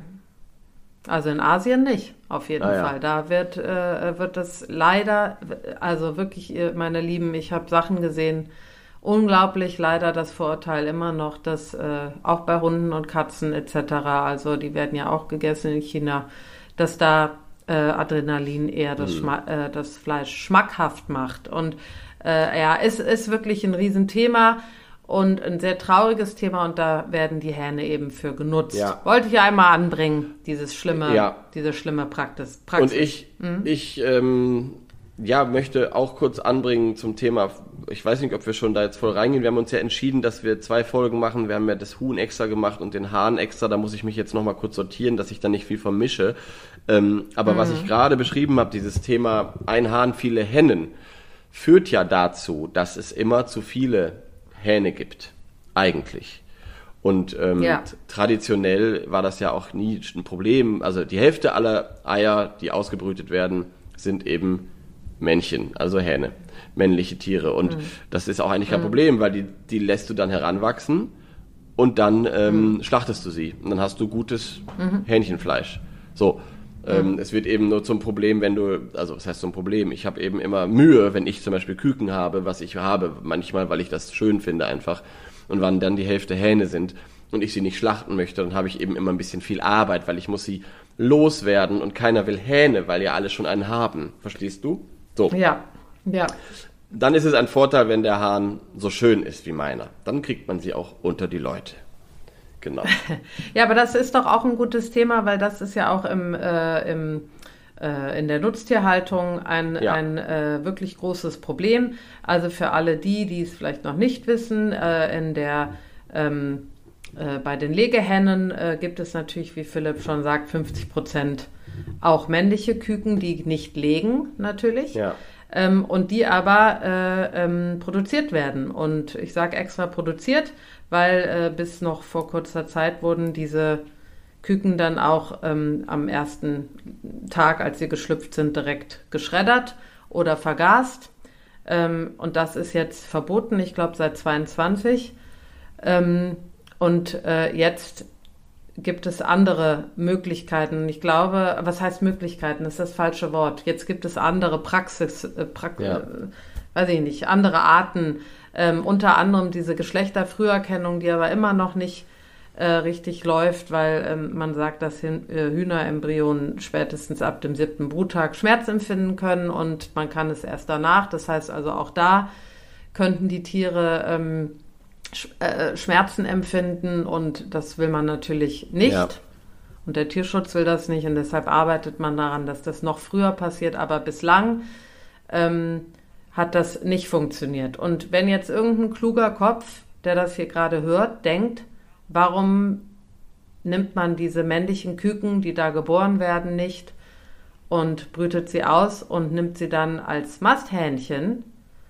Also in Asien nicht, auf jeden Ah, ja. Fall. Da wird, äh, wird das leider, also wirklich, ihr- meine Lieben, ich habe Sachen gesehen, unglaublich leider das Vorurteil immer noch, dass äh, auch bei Hunden und Katzen et cetera, also die werden ja auch gegessen in China, dass da äh, Adrenalin eher das, Mhm. Schma- äh, das Fleisch schmackhaft macht. Und äh, ja, es ist wirklich ein Riesenthema. Und ein sehr trauriges Thema und da werden die Hähne eben für genutzt. Ja. Wollte ich einmal anbringen, dieses schlimme, Ja. diese schlimme Praxis. Praxis. Und ich, ich ähm, ja, möchte auch kurz anbringen zum Thema, ich weiß nicht, ob wir schon da jetzt voll reingehen, wir haben uns ja entschieden, dass wir zwei Folgen machen, wir haben ja das Huhn extra gemacht und den Hahn extra, da muss ich mich jetzt nochmal kurz sortieren, dass ich da nicht viel vermische. Ähm, aber was ich gerade beschrieben habe, dieses Thema ein Hahn, viele Hennen, führt ja dazu, dass es immer zu viele Hähne gibt, eigentlich. Und ähm, Ja. t- traditionell war das ja auch nie ein Problem. Also die Hälfte aller Eier, die ausgebrütet werden, sind eben Männchen, also Hähne, männliche Tiere. Und das ist auch eigentlich kein Problem, weil die, die lässt du dann heranwachsen und dann ähm, schlachtest du sie. Und dann hast du gutes Hähnchenfleisch. So. Ähm, es wird eben nur zum Problem, wenn du, also was heißt zum Problem? Ich habe eben immer Mühe, wenn ich zum Beispiel Küken habe, was ich habe, manchmal, weil ich das schön finde einfach. Und wann dann die Hälfte Hähne sind und ich sie nicht schlachten möchte, dann habe ich eben immer ein bisschen viel Arbeit, weil ich muss sie loswerden und keiner will Hähne, weil ja alle schon einen haben. Verstehst du? So. Ja, ja. Dann ist es ein Vorteil, wenn der Hahn so schön ist wie meiner. Dann kriegt man sie auch unter die Leute. Genau. Ja, aber das ist doch auch ein gutes Thema, weil das ist ja auch im, äh, im, äh, in der Nutztierhaltung ein, Ja. ein äh, wirklich großes Problem. Also für alle die, die es vielleicht noch nicht wissen, äh, in der, ähm, äh, bei den Legehennen äh, gibt es natürlich, wie Philipp schon sagt, fünfzig Prozent auch männliche Küken, die nicht legen natürlich. Ja. Ähm, und die aber äh, ähm, produziert werden. Und ich sage extra produziert, weil äh, bis noch vor kurzer Zeit wurden diese Küken dann auch ähm, am ersten Tag, als sie geschlüpft sind, direkt geschreddert oder vergast. Ähm, und das ist jetzt verboten, ich glaube seit zweiundzwanzig. Ähm, und äh, jetzt gibt es andere Möglichkeiten. Ich glaube, was heißt Möglichkeiten? Das ist das falsche Wort. Jetzt gibt es andere Praxis, äh, Prax- Ja. äh, weiß ich nicht, andere Arten. Ähm, unter anderem diese Geschlechterfrüherkennung, die aber immer noch nicht äh, richtig läuft, weil ähm, man sagt, dass Hin- äh, Hühnerembryonen spätestens ab dem siebten Bruttag Schmerz empfinden können und man kann es erst danach. Das heißt also auch da könnten die Tiere ähm, Sch- äh, Schmerzen empfinden und das will man natürlich nicht. Ja. Und der Tierschutz will das nicht und deshalb arbeitet man daran, dass das noch früher passiert. Aber bislang ähm, hat das nicht funktioniert. Und wenn jetzt irgendein kluger Kopf, der das hier gerade hört, denkt, warum nimmt man diese männlichen Küken, die da geboren werden, nicht und brütet sie aus und nimmt sie dann als Masthähnchen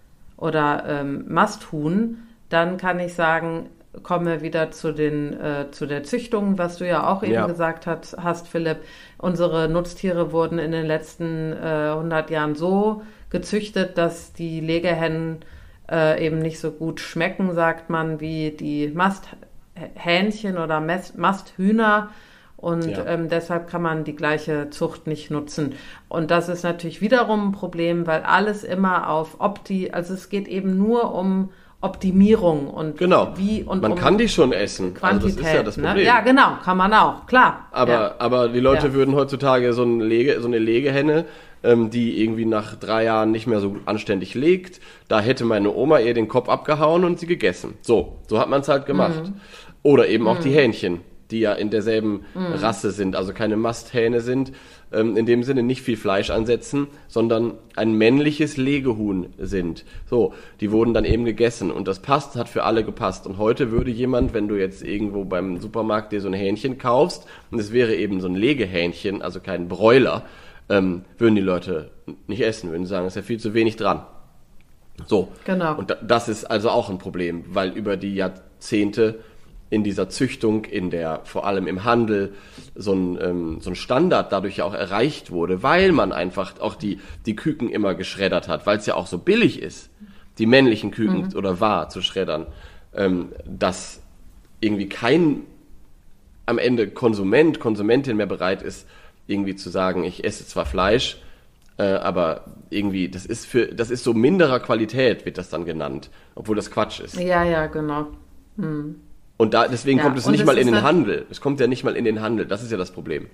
oder ähm, Masthuhn, dann kann ich sagen, kommen wir wieder zu den äh, zu der Züchtung, was du ja auch eben Ja. gesagt hast, hast, Philipp. Unsere Nutztiere wurden in den letzten äh, hundert Jahren so gezüchtet, dass die Legehennen äh, eben nicht so gut schmecken, sagt man, wie die Masthähnchen oder Mes- Masthühner. Und Ja. ähm, deshalb kann man die gleiche Zucht nicht nutzen. Und das ist natürlich wiederum ein Problem, weil alles immer auf Opti, also es geht eben nur um Optimierung und Genau. wie und Man um kann die schon essen. Quantität. Also das ist ja das Problem. Ne? Ja, genau, kann man auch, klar. Aber, ja. aber die Leute Ja. würden heutzutage so, ein Lege, so eine Legehenne, ähm, die irgendwie nach drei Jahren nicht mehr so anständig legt, da hätte meine Oma ihr den Kopf abgehauen und sie gegessen. So, so hat man es halt gemacht. Mhm. Oder eben auch die Hähnchen, die ja in derselben Rasse sind, also keine Masthähne sind, ähm, in dem Sinne nicht viel Fleisch ansetzen, sondern ein männliches Legehuhn sind. So, die wurden dann eben gegessen und das passt, hat für alle gepasst. Und heute würde jemand, wenn du jetzt irgendwo beim Supermarkt dir so ein Hähnchen kaufst und es wäre eben so ein Legehähnchen, also kein Broiler, ähm, würden die Leute nicht essen, würden sagen, ist ja viel zu wenig dran. So, Genau. und da, das ist also auch ein Problem, weil über die Jahrzehnte in dieser Züchtung, in der vor allem im Handel so ein, ähm, so ein Standard dadurch ja auch erreicht wurde, weil man einfach auch die, die Küken immer geschreddert hat, weil es ja auch so billig ist, die männlichen Küken Mhm. oder war zu schreddern, ähm, dass irgendwie kein am Ende Konsument, Konsumentin mehr bereit ist, irgendwie zu sagen, ich esse zwar Fleisch, äh, aber irgendwie, das ist für, das ist so minderer Qualität, wird das dann genannt, obwohl das Quatsch ist. Ja, ja, genau. Und da, deswegen Ja, kommt es und nicht es mal in ist den nat- Handel. Es kommt ja nicht mal in den Handel. Das ist ja das Problem.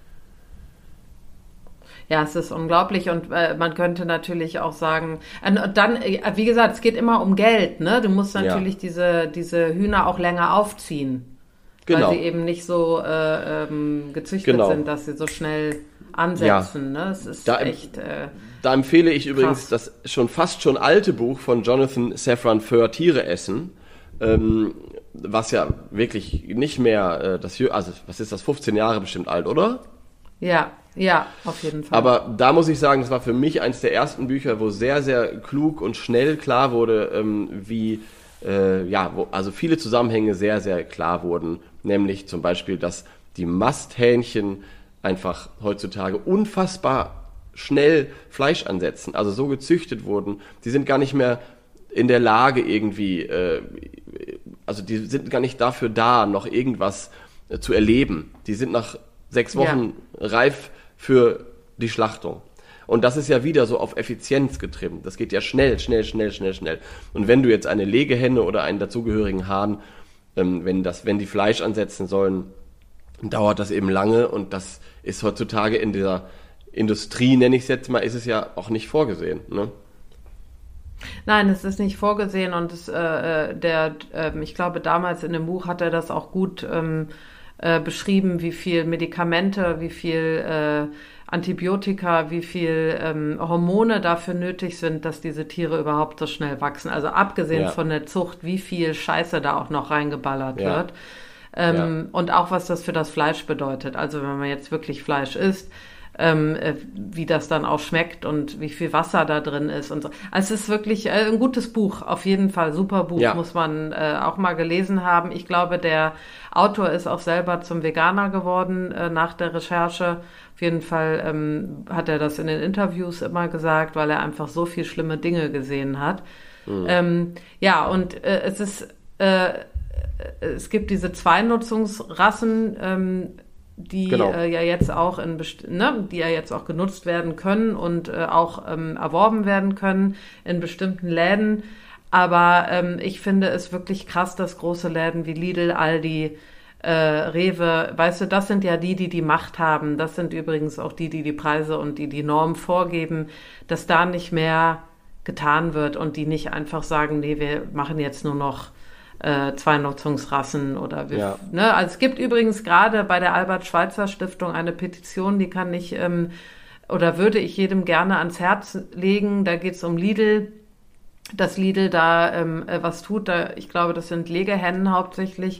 Ja, es ist unglaublich und äh, man könnte natürlich auch sagen, äh, und dann, äh, wie gesagt, es geht immer um Geld, ne? Du musst natürlich Ja. diese, diese Hühner auch länger aufziehen, Genau. weil sie eben nicht so äh, ähm, gezüchtet Genau. sind, dass sie so schnell ansetzen, ne? Es ist Da- echt, äh, Da empfehle ich übrigens Krass. das schon fast schon alte Buch von Jonathan Safran Foer, Tiere essen, ähm, was ja wirklich nicht mehr, äh, das, jü- also was ist das, fünfzehn Jahre bestimmt alt, oder? Ja, ja, auf jeden Fall. Aber da muss ich sagen, das war für mich eines der ersten Bücher, wo sehr, sehr klug und schnell klar wurde, ähm, wie, äh, ja, wo also viele Zusammenhänge sehr, sehr klar wurden. Nämlich zum Beispiel, dass die Masthähnchen einfach heutzutage unfassbar schnell Fleisch ansetzen, also so gezüchtet wurden. Die sind gar nicht mehr in der Lage irgendwie, äh, also die sind gar nicht dafür da, noch irgendwas äh, zu erleben. Die sind nach sechs Wochen ja. reif für die Schlachtung. Und das ist ja wieder so auf Effizienz getrimmt. Das geht ja schnell, schnell, schnell, schnell, schnell. Und wenn du jetzt eine Legehenne oder einen dazugehörigen Hahn, ähm, wenn das, wenn die Fleisch ansetzen sollen, dauert das eben lange, und das ist heutzutage in dieser Industrie, nenne ich es jetzt mal, ist es ja auch nicht vorgesehen, ne? Nein, es ist nicht vorgesehen, und es, äh, der, äh, ich glaube, damals in dem Buch hat er das auch gut ähm, äh, beschrieben, wie viel Medikamente, wie viel äh, Antibiotika, wie viel ähm, Hormone dafür nötig sind, dass diese Tiere überhaupt so schnell wachsen. Also abgesehen Ja. von der Zucht, wie viel Scheiße da auch noch reingeballert Ja. wird. Ähm, Ja. Und auch, was das für das Fleisch bedeutet. Also wenn man jetzt wirklich Fleisch isst, ähm, äh, wie das dann auch schmeckt und wie viel Wasser da drin ist und so. Also es ist wirklich äh, ein gutes Buch, auf jeden Fall, super Buch, Ja. muss man äh, auch mal gelesen haben. Ich glaube, der Autor ist auch selber zum Veganer geworden äh, nach der Recherche. Auf jeden Fall ähm, hat er das in den Interviews immer gesagt, weil er einfach so viel schlimme Dinge gesehen hat. Mhm. Ähm, ja, und äh, es ist, äh, es gibt diese Zweinutzungsrassen, ähm, die Genau. äh, ja jetzt auch in best- ne, die ja jetzt auch genutzt werden können und äh, auch ähm, erworben werden können in bestimmten Läden. Aber ähm, ich finde es wirklich krass, dass große Läden wie Lidl, Aldi, äh, Rewe, weißt du, das sind ja die, die die Macht haben. Das sind übrigens auch die, die die Preise und die die Norm vorgeben, dass da nicht mehr getan wird und die nicht einfach sagen, nee, wir machen jetzt nur noch äh, Zweinutzungsrassen oder wir, Ja. ne? Also es gibt übrigens gerade bei der Albert-Schweitzer-Stiftung eine Petition, die kann ich ähm, oder würde ich jedem gerne ans Herz legen. Da geht es um Lidl, dass Lidl da ähm, äh, was tut. Da, ich glaube, das sind Legehennen hauptsächlich.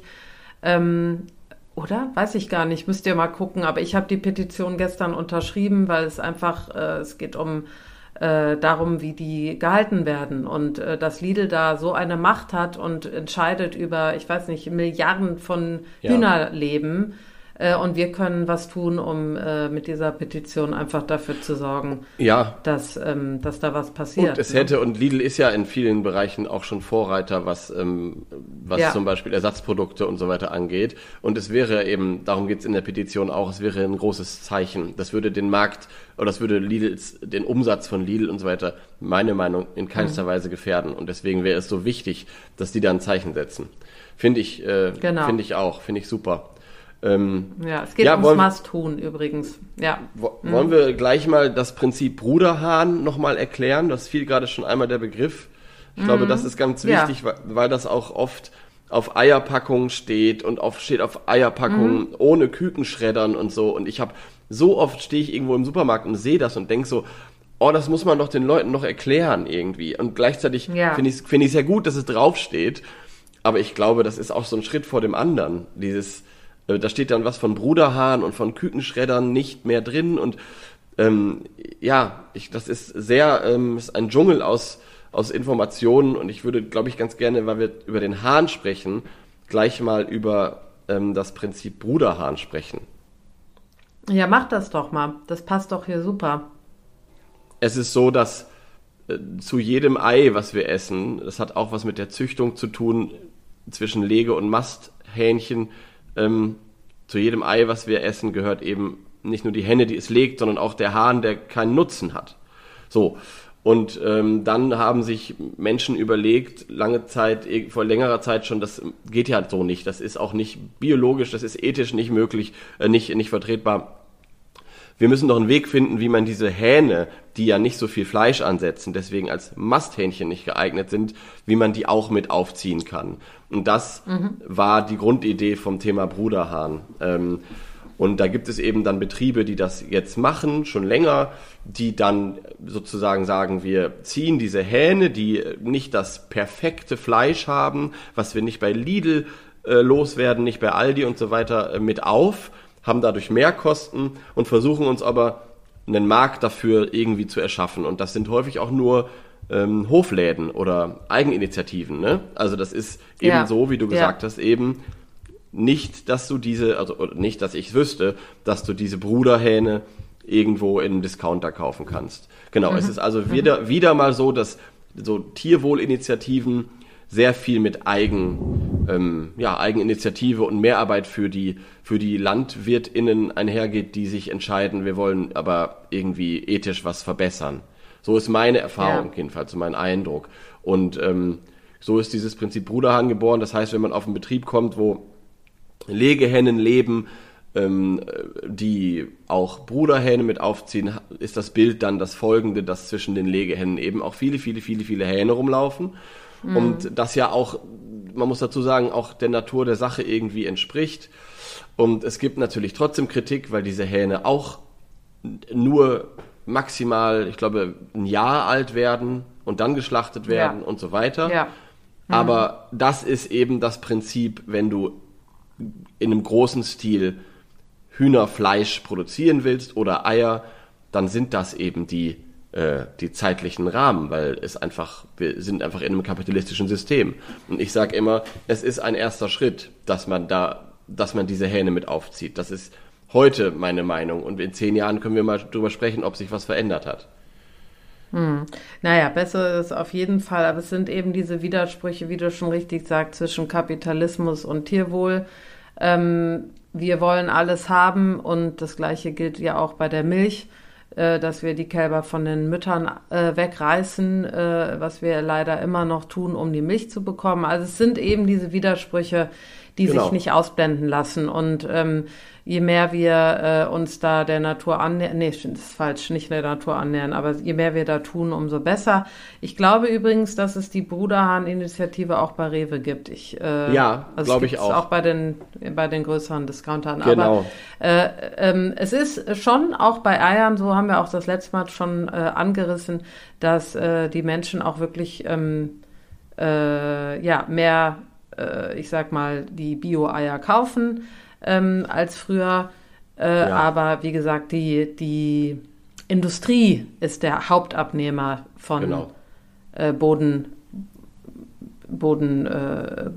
Ähm, oder? Weiß ich gar nicht. Müsst ihr mal gucken. Aber ich habe die Petition gestern unterschrieben, weil es einfach, äh, es geht um äh, darum, wie die gehalten werden. Und äh, dass Lidl da so eine Macht hat und entscheidet über, ich weiß nicht, Milliarden von Ja. Hühnerleben. Äh, und wir können was tun, um äh, mit dieser Petition einfach dafür zu sorgen, Ja. dass, ähm, dass da was passiert. Und es ne? hätte, und Lidl ist ja in vielen Bereichen auch schon Vorreiter, was, ähm, was Ja. zum Beispiel Ersatzprodukte und so weiter angeht. Und es wäre eben, darum geht es in der Petition auch, es wäre ein großes Zeichen. Das würde den Markt, oder das würde Lidls, den Umsatz von Lidl und so weiter, meine Meinung, in keinster Mhm. Weise gefährden. Und deswegen wäre es so wichtig, dass die da ein Zeichen setzen. Finde ich, äh, Genau. finde ich auch, finde ich super. Ähm, Ja, es geht Ja, ums wollen- Must-Tun übrigens. Ja. Wo- Wollen wir gleich mal das Prinzip Bruderhahn nochmal erklären? Das fiel gerade schon einmal der Begriff. Ich glaube, das ist ganz Ja. wichtig, weil, weil das auch oft auf Eierpackungen steht und auf, steht auf Eierpackungen ohne Kükenschreddern und so. Und ich habe so oft stehe ich irgendwo im Supermarkt und sehe das und denke so, oh, das muss man doch den Leuten noch erklären irgendwie. Und gleichzeitig Ja. finde ich es find ich's ja gut, dass es draufsteht. Aber ich glaube, das ist auch so ein Schritt vor dem anderen. Dieses Äh, Da steht dann was von Bruderhahn und von Kükenschreddern nicht mehr drin, und ähm, ja, ich, das ist sehr, ähm, ist ein Dschungel aus, aus Informationen, und ich würde, glaube ich, ganz gerne, weil wir über den Hahn sprechen, gleich mal über ähm, das Prinzip Bruderhahn sprechen. Ja, mach das doch mal. Das passt doch hier super. Es ist so, dass äh, zu jedem Ei, was wir essen, das hat auch was mit der Züchtung zu tun zwischen Lege- und Masthähnchen. Ähm, zu jedem Ei, was wir essen, gehört eben nicht nur die Henne, die es legt, sondern auch der Hahn, der keinen Nutzen hat. So. Und ähm, dann haben sich Menschen überlegt, lange Zeit, eh, vor längerer Zeit schon, das geht ja so nicht. Das ist auch nicht biologisch, das ist ethisch nicht möglich, äh, nicht, nicht vertretbar. Wir müssen doch einen Weg finden, wie man diese Hähne, die ja nicht so viel Fleisch ansetzen, deswegen als Masthähnchen nicht geeignet sind, wie man die auch mit aufziehen kann. Und das mhm. war die Grundidee vom Thema Bruderhahn. Ähm, und da gibt es eben dann Betriebe, die das jetzt machen, schon länger, die dann sozusagen sagen, wir ziehen diese Hähne, die nicht das perfekte Fleisch haben, was wir nicht bei Lidl äh, loswerden, nicht bei Aldi und so weiter, äh, mit auf, haben dadurch mehr Kosten und versuchen uns aber einen Markt dafür irgendwie zu erschaffen. Und das sind häufig auch nur ähm, Hofläden oder Eigeninitiativen. Ne? Also das ist eben Ja. so, wie du gesagt Ja. hast, eben nicht, dass du diese, also nicht, dass ich wüsste, dass du diese Bruderhähne irgendwo in einem Discounter kaufen kannst. Genau, mhm. es ist also wieder, wieder mal so, dass so Tierwohlinitiativen sehr viel mit Eigen, ähm, ja, Eigeninitiative und Mehrarbeit für die, für die LandwirtInnen einhergeht, die sich entscheiden, wir wollen aber irgendwie ethisch was verbessern. So ist meine Erfahrung, ja. jedenfalls, so mein Eindruck. Und ähm, so ist dieses Prinzip Bruderhahn geboren. Das heißt, wenn man auf einen Betrieb kommt, wo Legehennen leben, ähm, die auch Bruderhähne mit aufziehen, ist das Bild dann das folgende, dass zwischen den Legehennen eben auch viele, viele, viele, viele Hähne rumlaufen. Mhm. Und das ja auch, man muss dazu sagen, auch der Natur der Sache irgendwie entspricht. Und es gibt natürlich trotzdem Kritik, weil diese Hähne auch nur maximal, ich glaube, ein Jahr alt werden und dann geschlachtet werden ja. und so weiter. Ja. Mhm. Aber das ist eben das Prinzip, wenn du in einem großen Stil Hühnerfleisch produzieren willst oder Eier, dann sind das eben die, äh, die zeitlichen Rahmen, weil es einfach, wir sind einfach in einem kapitalistischen System. Und ich sage immer, es ist ein erster Schritt, dass man da, dass man diese Hähne mit aufzieht. Das ist heute meine Meinung. Und in zehn Jahren können wir mal drüber sprechen, ob sich was verändert hat. Hm. Naja, besser ist auf jeden Fall, aber es sind eben diese Widersprüche, wie du schon richtig sagst, zwischen Kapitalismus und Tierwohl. Ähm, wir wollen alles haben und das Gleiche gilt ja auch bei der Milch, äh, dass wir die Kälber von den Müttern äh, wegreißen, äh, was wir leider immer noch tun, um die Milch zu bekommen. Also es sind eben diese Widersprüche, die genau. sich nicht ausblenden lassen. Und ähm, je mehr wir äh, uns da der Natur annähern, nee, das ist falsch, nicht der Natur annähern, aber je mehr wir da tun, umso besser. Ich glaube übrigens, dass es die Bruderhahn-Initiative auch bei Rewe gibt. Ich, äh, ja, also glaube ich auch. auch bei den, bei den größeren Discountern. Genau. Aber äh, ähm, es ist schon auch bei Eiern, so haben wir auch das letzte Mal schon äh, angerissen, dass äh, die Menschen auch wirklich ähm, äh, ja, mehr ich sag mal, die Bio-Eier kaufen ähm, als früher. Äh, ja. Aber wie gesagt, die, die Industrie ist der Hauptabnehmer von genau. äh, Boden, Boden, äh,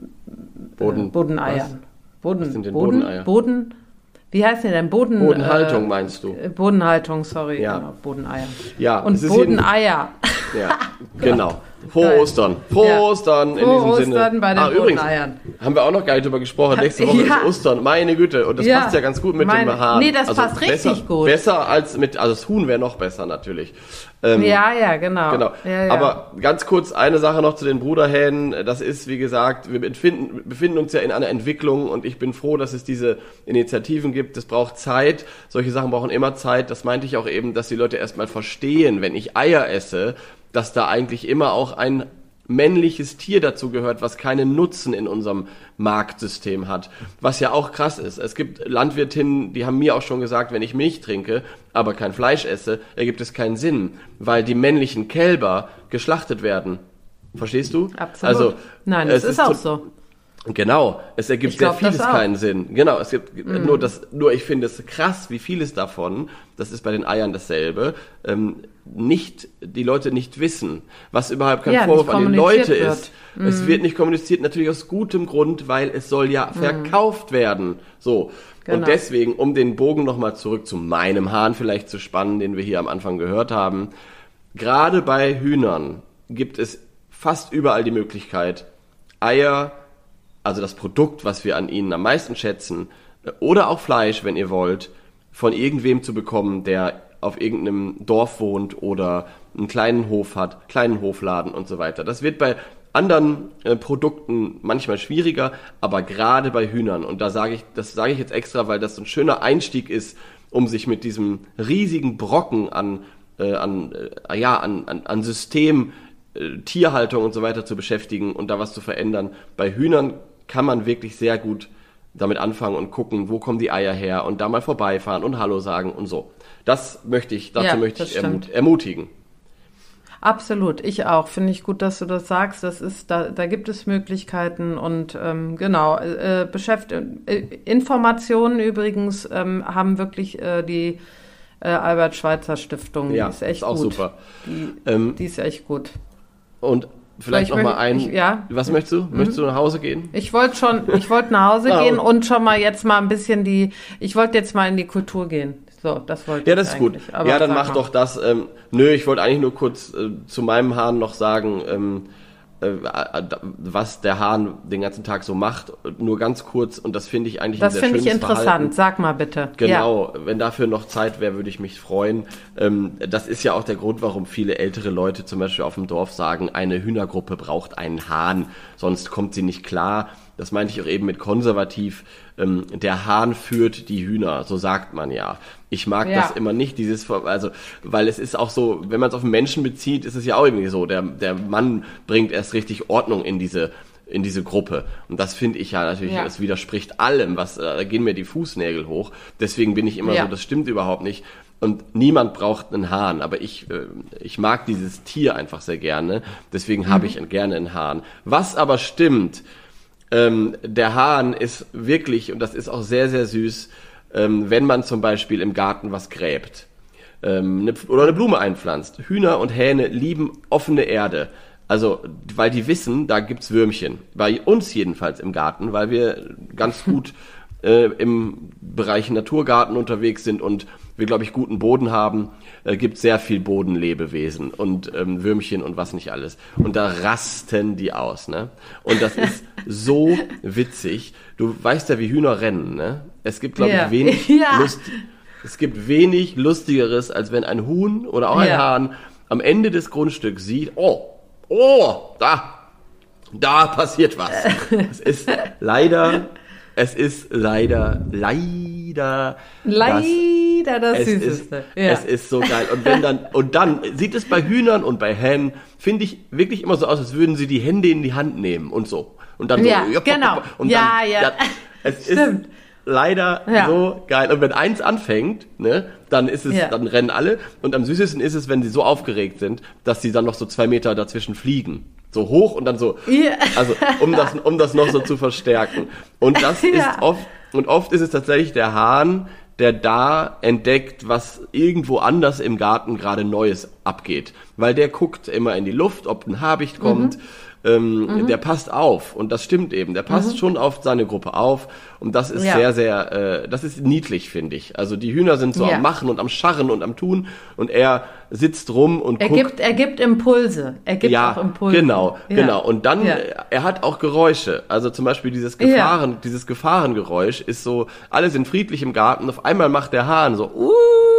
Boden, äh, Bodeneiern. Boden, was sind denn Boden, Bodeneier? Boden, wie heißt denn denn? Boden, Bodenhaltung äh, meinst du? Bodenhaltung, sorry. Ja. Genau, Bodeneier. Ja, und Bodeneier. Ja, genau. Frohe Ostern. Frohe ja. Ostern in Frohe diesem Ostern Sinne. bei den ah, übrigens, Bodeneiern. Haben wir auch noch gar nicht drüber gesprochen. Nächste Woche ja. ist Ostern. Meine Güte. Und das ja. passt ja ganz gut mit Meine, dem Hahn. Nee, das also passt besser, richtig gut. Besser als mit, also das Huhn wäre noch besser natürlich. Ähm, ja, ja, genau. genau. Ja, ja. Aber ganz kurz eine Sache noch zu den Bruderhähnen. Das ist, wie gesagt, wir befinden, befinden uns ja in einer Entwicklung und ich bin froh, dass es diese Initiativen gibt. Es braucht Zeit. Solche Sachen brauchen immer Zeit. Das meinte ich auch eben, dass die Leute erstmal verstehen, wenn ich Eier esse, dass da eigentlich immer auch ein männliches Tier dazu gehört, was keinen Nutzen in unserem Marktsystem hat. Was ja auch krass ist. Es gibt Landwirtinnen, die haben mir auch schon gesagt, wenn ich Milch trinke, aber kein Fleisch esse, ergibt es keinen Sinn, weil die männlichen Kälber geschlachtet werden. Verstehst du? Absolut. Also, nein, das ist auch so. Genau, es ergibt ich sehr glaub, vieles keinen Sinn. Genau, es gibt mm. nur das, nur ich finde es krass, wie vieles davon, das ist bei den Eiern dasselbe, ähm, nicht, die Leute nicht wissen, was überhaupt kein ja, Vorwurf an die Leute wird. ist. Mm. Es wird nicht kommuniziert, natürlich aus gutem Grund, weil es soll ja mm. verkauft werden. So. Genau. Und deswegen, um den Bogen nochmal zurück zu meinem Hahn vielleicht zu spannen, den wir hier am Anfang gehört haben, gerade bei Hühnern gibt es fast überall die Möglichkeit, Eier, also das Produkt, was wir an ihnen am meisten schätzen, oder auch Fleisch, wenn ihr wollt, von irgendwem zu bekommen, der auf irgendeinem Dorf wohnt oder einen kleinen Hof hat, kleinen Hofladen und so weiter. Das wird bei anderen äh, Produkten manchmal schwieriger, aber gerade bei Hühnern, und da sage ich, das sage ich jetzt extra, weil das so ein schöner Einstieg ist, um sich mit diesem riesigen Brocken an, äh, an, äh, ja, an, an, an System, äh, Tierhaltung und so weiter zu beschäftigen und da was zu verändern. Bei Hühnern kann man wirklich sehr gut damit anfangen und gucken, wo kommen die Eier her und da mal vorbeifahren und Hallo sagen und so. Das möchte ich, dazu ja, möchte ich ermut- ermutigen. Absolut, ich auch. Finde ich gut, dass du das sagst. Das ist, da, da gibt es Möglichkeiten und ähm, genau, äh, Beschäft äh, Informationen übrigens ähm, haben wirklich äh, die äh, Albert-Schweitzer-Stiftung. Ja, die ist echt ist auch gut. super. Die, Ähm, die ist echt gut. Und vielleicht Ich nochmal möcht- ein, ich- ja. was möchtest du? Möchtest du nach Hause gehen? Ich wollte schon, ich wollte nach Hause Ah, gehen okay. und schon mal jetzt mal ein bisschen die, ich wollte jetzt mal in die Kultur gehen. So, das wollte Ja, ich das ist gut. eigentlich. Aber Ja, dann sag mach mal. doch das. Ähm, nö, ich wollte eigentlich nur kurz äh, zu meinem Hahn noch sagen, ähm, äh, äh, was der Hahn den ganzen Tag so macht. Nur ganz kurz, und das finde ich eigentlich Das ein sehr finde ich schönes interessant. Verhalten. Sag mal bitte. Genau, wenn dafür noch Zeit wäre, würde ich mich freuen. Ähm, das ist ja auch der Grund, warum viele ältere Leute zum Beispiel auf dem Dorf sagen, eine Hühnergruppe braucht einen Hahn, sonst kommt sie nicht klar. Das meinte ich auch eben mit konservativ. Ähm, der Hahn führt die Hühner, so sagt man ja. Ich mag Ja. das immer nicht, dieses, also, weil es ist auch so, wenn man es auf den Menschen bezieht, ist es ja auch irgendwie so, der, der Mann bringt erst richtig Ordnung in diese, in diese Gruppe. Und das finde ich ja natürlich, Ja. es widerspricht allem, was, äh, da gehen mir die Fußnägel hoch. Deswegen bin ich immer Ja. so, das stimmt überhaupt nicht. Und niemand braucht einen Hahn, aber ich, äh, ich mag dieses Tier einfach sehr gerne. Deswegen habe ich gerne einen Hahn. Was aber stimmt, ähm, der Hahn ist wirklich, und das ist auch sehr, sehr süß, ähm, wenn man zum Beispiel im Garten was gräbt ähm, ne, oder eine Blume einpflanzt. Hühner und Hähne lieben offene Erde. Also, weil die wissen, da gibt's Würmchen. Bei uns jedenfalls im Garten, weil wir ganz gut äh, im Bereich Naturgarten unterwegs sind und wir, glaube ich, guten Boden haben, äh, gibt sehr viel Bodenlebewesen und ähm, Würmchen und was nicht alles. Und da rasten die aus, ne? Und das ist so witzig. Du weißt ja, wie Hühner rennen, ne? Es gibt, glaube Ja. ich, wenig Ja. Lust. Es gibt wenig Lustigeres, als wenn ein Huhn oder auch ein Ja. Hahn am Ende des Grundstücks sieht, oh, oh, da, da passiert was. Es ist leider, es ist leider, leider, Leider das, es ist, Süßeste. Ja. es ist so geil. Und wenn dann, und dann sieht es bei Hühnern und bei Hähnen, finde ich, wirklich immer so aus, als würden sie die Hände in die Hand nehmen und so. Und dann Ja, so, genau. und Ja, dann, ja. Es Stimmt. ist leider Ja. so geil. Und wenn eins anfängt, ne, dann ist es, Ja. dann rennen alle. Und am süßesten ist es, wenn sie so aufgeregt sind, dass sie dann noch so zwei Meter dazwischen fliegen. So hoch und dann so, Ja. also um das, um das noch so zu verstärken. Und das Ja. ist oft, und oft ist es tatsächlich der Hahn, der da entdeckt, was irgendwo anders im Garten gerade Neues abgeht. Weil der guckt immer in die Luft, ob ein Habicht kommt. Ähm, Mhm. Der passt auf. Und das stimmt eben. Der passt schon auf seine Gruppe auf. Und das ist Ja. sehr, sehr, äh, das ist niedlich, finde ich. Also die Hühner sind so Ja. am Machen und am Scharren und am Tun. Und er sitzt rum und Er guckt. gibt, er gibt Impulse. Er gibt Ja, auch Impulse. genau, Ja. genau. Und dann, Ja. äh, er hat auch Geräusche. Also zum Beispiel dieses Gefahren, dieses Gefahrengeräusch ist so, alle sind friedlich im Garten, auf einmal macht der Hahn so, uh,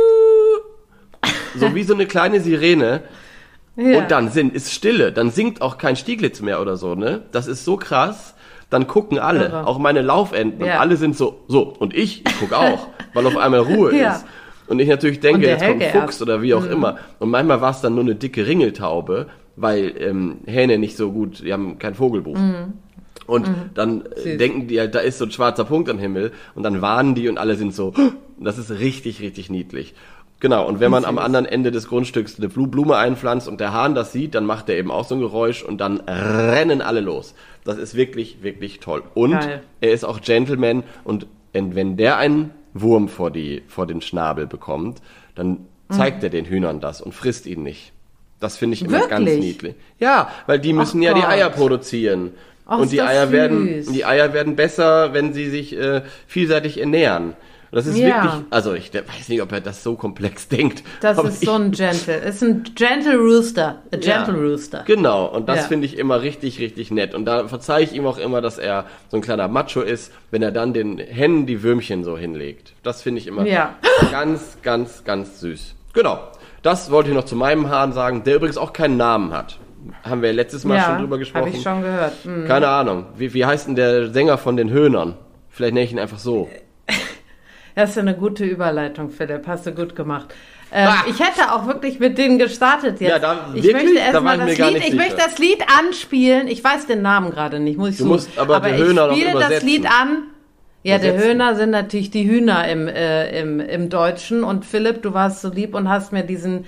so wie so eine kleine Sirene. Ja. Und dann sind, ist Stille, dann singt auch kein Stieglitz mehr oder so, ne? Das ist so krass. Dann gucken alle, Irre. auch meine Laufenten, Ja. und alle sind so, so, und ich, ich guck auch, weil auf einmal Ruhe Ja. ist. Und ich natürlich denke, Und der jetzt kommt ein Helge Fuchs erst. oder wie auch immer. Und manchmal war es dann nur eine dicke Ringeltaube, weil ähm, Hähne nicht so gut, die haben kein Vogelbuch. Und dann äh, Süß. denken die, halt, da ist so ein schwarzer Punkt am Himmel und dann warnen die und alle sind so, "Huh!" Und das ist richtig, richtig niedlich. Genau, und wenn man am anderen Ende des Grundstücks eine Blu- Blume einpflanzt und der Hahn das sieht, dann macht er eben auch so ein Geräusch und dann rennen alle los. Das ist wirklich, wirklich toll. Und Geil. er ist auch Gentleman und wenn der einen Wurm vor, die, vor den Schnabel bekommt, dann zeigt er den Hühnern das und frisst ihn nicht. Das finde ich immer Wirklich? ganz niedlich. Ja, weil die müssen Ach ja die Gott. Eier produzieren. Ach, und ist die das Eier süß. werden, die Eier werden besser, wenn sie sich äh, vielseitig ernähren. Und das ist Ja. wirklich, also ich weiß nicht, ob er das so komplex denkt. Das aber ist ich, so ein Gentle. Ist ein Gentle Rooster. A Gentle ja, Rooster. Genau, und das Ja. finde ich immer richtig, richtig nett. Und da verzeihe ich ihm auch immer, dass er so ein kleiner Macho ist, wenn er dann den Hennen die Würmchen so hinlegt. Das finde ich immer Ja. ganz, ganz, ganz süß. Genau, das wollte ich noch zu meinem Hahn sagen, der übrigens auch keinen Namen hat. Haben wir letztes Mal schon drüber gesprochen. habe ich schon gehört. Mhm. Keine Ahnung. Wie, wie heißt denn der Sänger von den Höhnern? Vielleicht nenne ich ihn einfach so. Das ist eine gute Überleitung, Philipp. Hast du gut gemacht. Ähm, Ah. ich hätte auch wirklich mit denen gestartet jetzt. Ja, da- ich wirklich? möchte Da war erstmal ich mir das gar Lied, nicht ich sicher. möchte das Lied anspielen. Ich weiß den Namen gerade nicht, muss ich Du suchen. musst aber die ich Höhner noch spiele das übersetzen. Lied an. Ja, die Übersetzen. Höhner sind natürlich die Hühner im, äh, im, im Deutschen. Und Philipp, du warst so lieb und hast mir diesen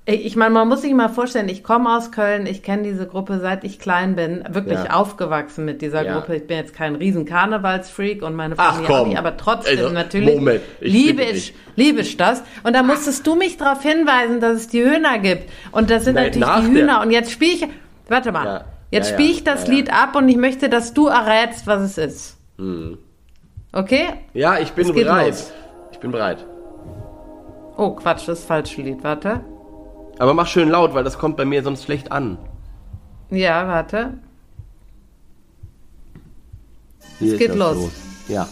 Ich meine, man muss sich mal vorstellen, ich komme aus Köln, ich kenne diese Gruppe, seit ich klein bin, wirklich Ja. aufgewachsen mit dieser Ja. Gruppe. Ich bin jetzt kein riesen Karnevalsfreak und meine Ach, Familie komm. auch nicht, aber trotzdem Also, natürlich Moment, ich liebe bitte ich, dich. liebe ich das. Und da musstest du mich darauf hinweisen, dass es die Hühner gibt. Und das sind Nein, natürlich nach die der- Hühner. Und jetzt spiele ich, warte mal, Ja. jetzt Ja, spiele ja. ich das Ja, ja. Lied ab und ich möchte, dass du errätst, was es ist. Okay? Ja, ich bin Es geht bereit. los. Ich bin bereit. Oh, Quatsch, das ist falsche Lied, warte. Aber mach schön laut, weil das kommt bei mir sonst schlecht an. Ja, warte. Hier Es ist geht das los. Ja.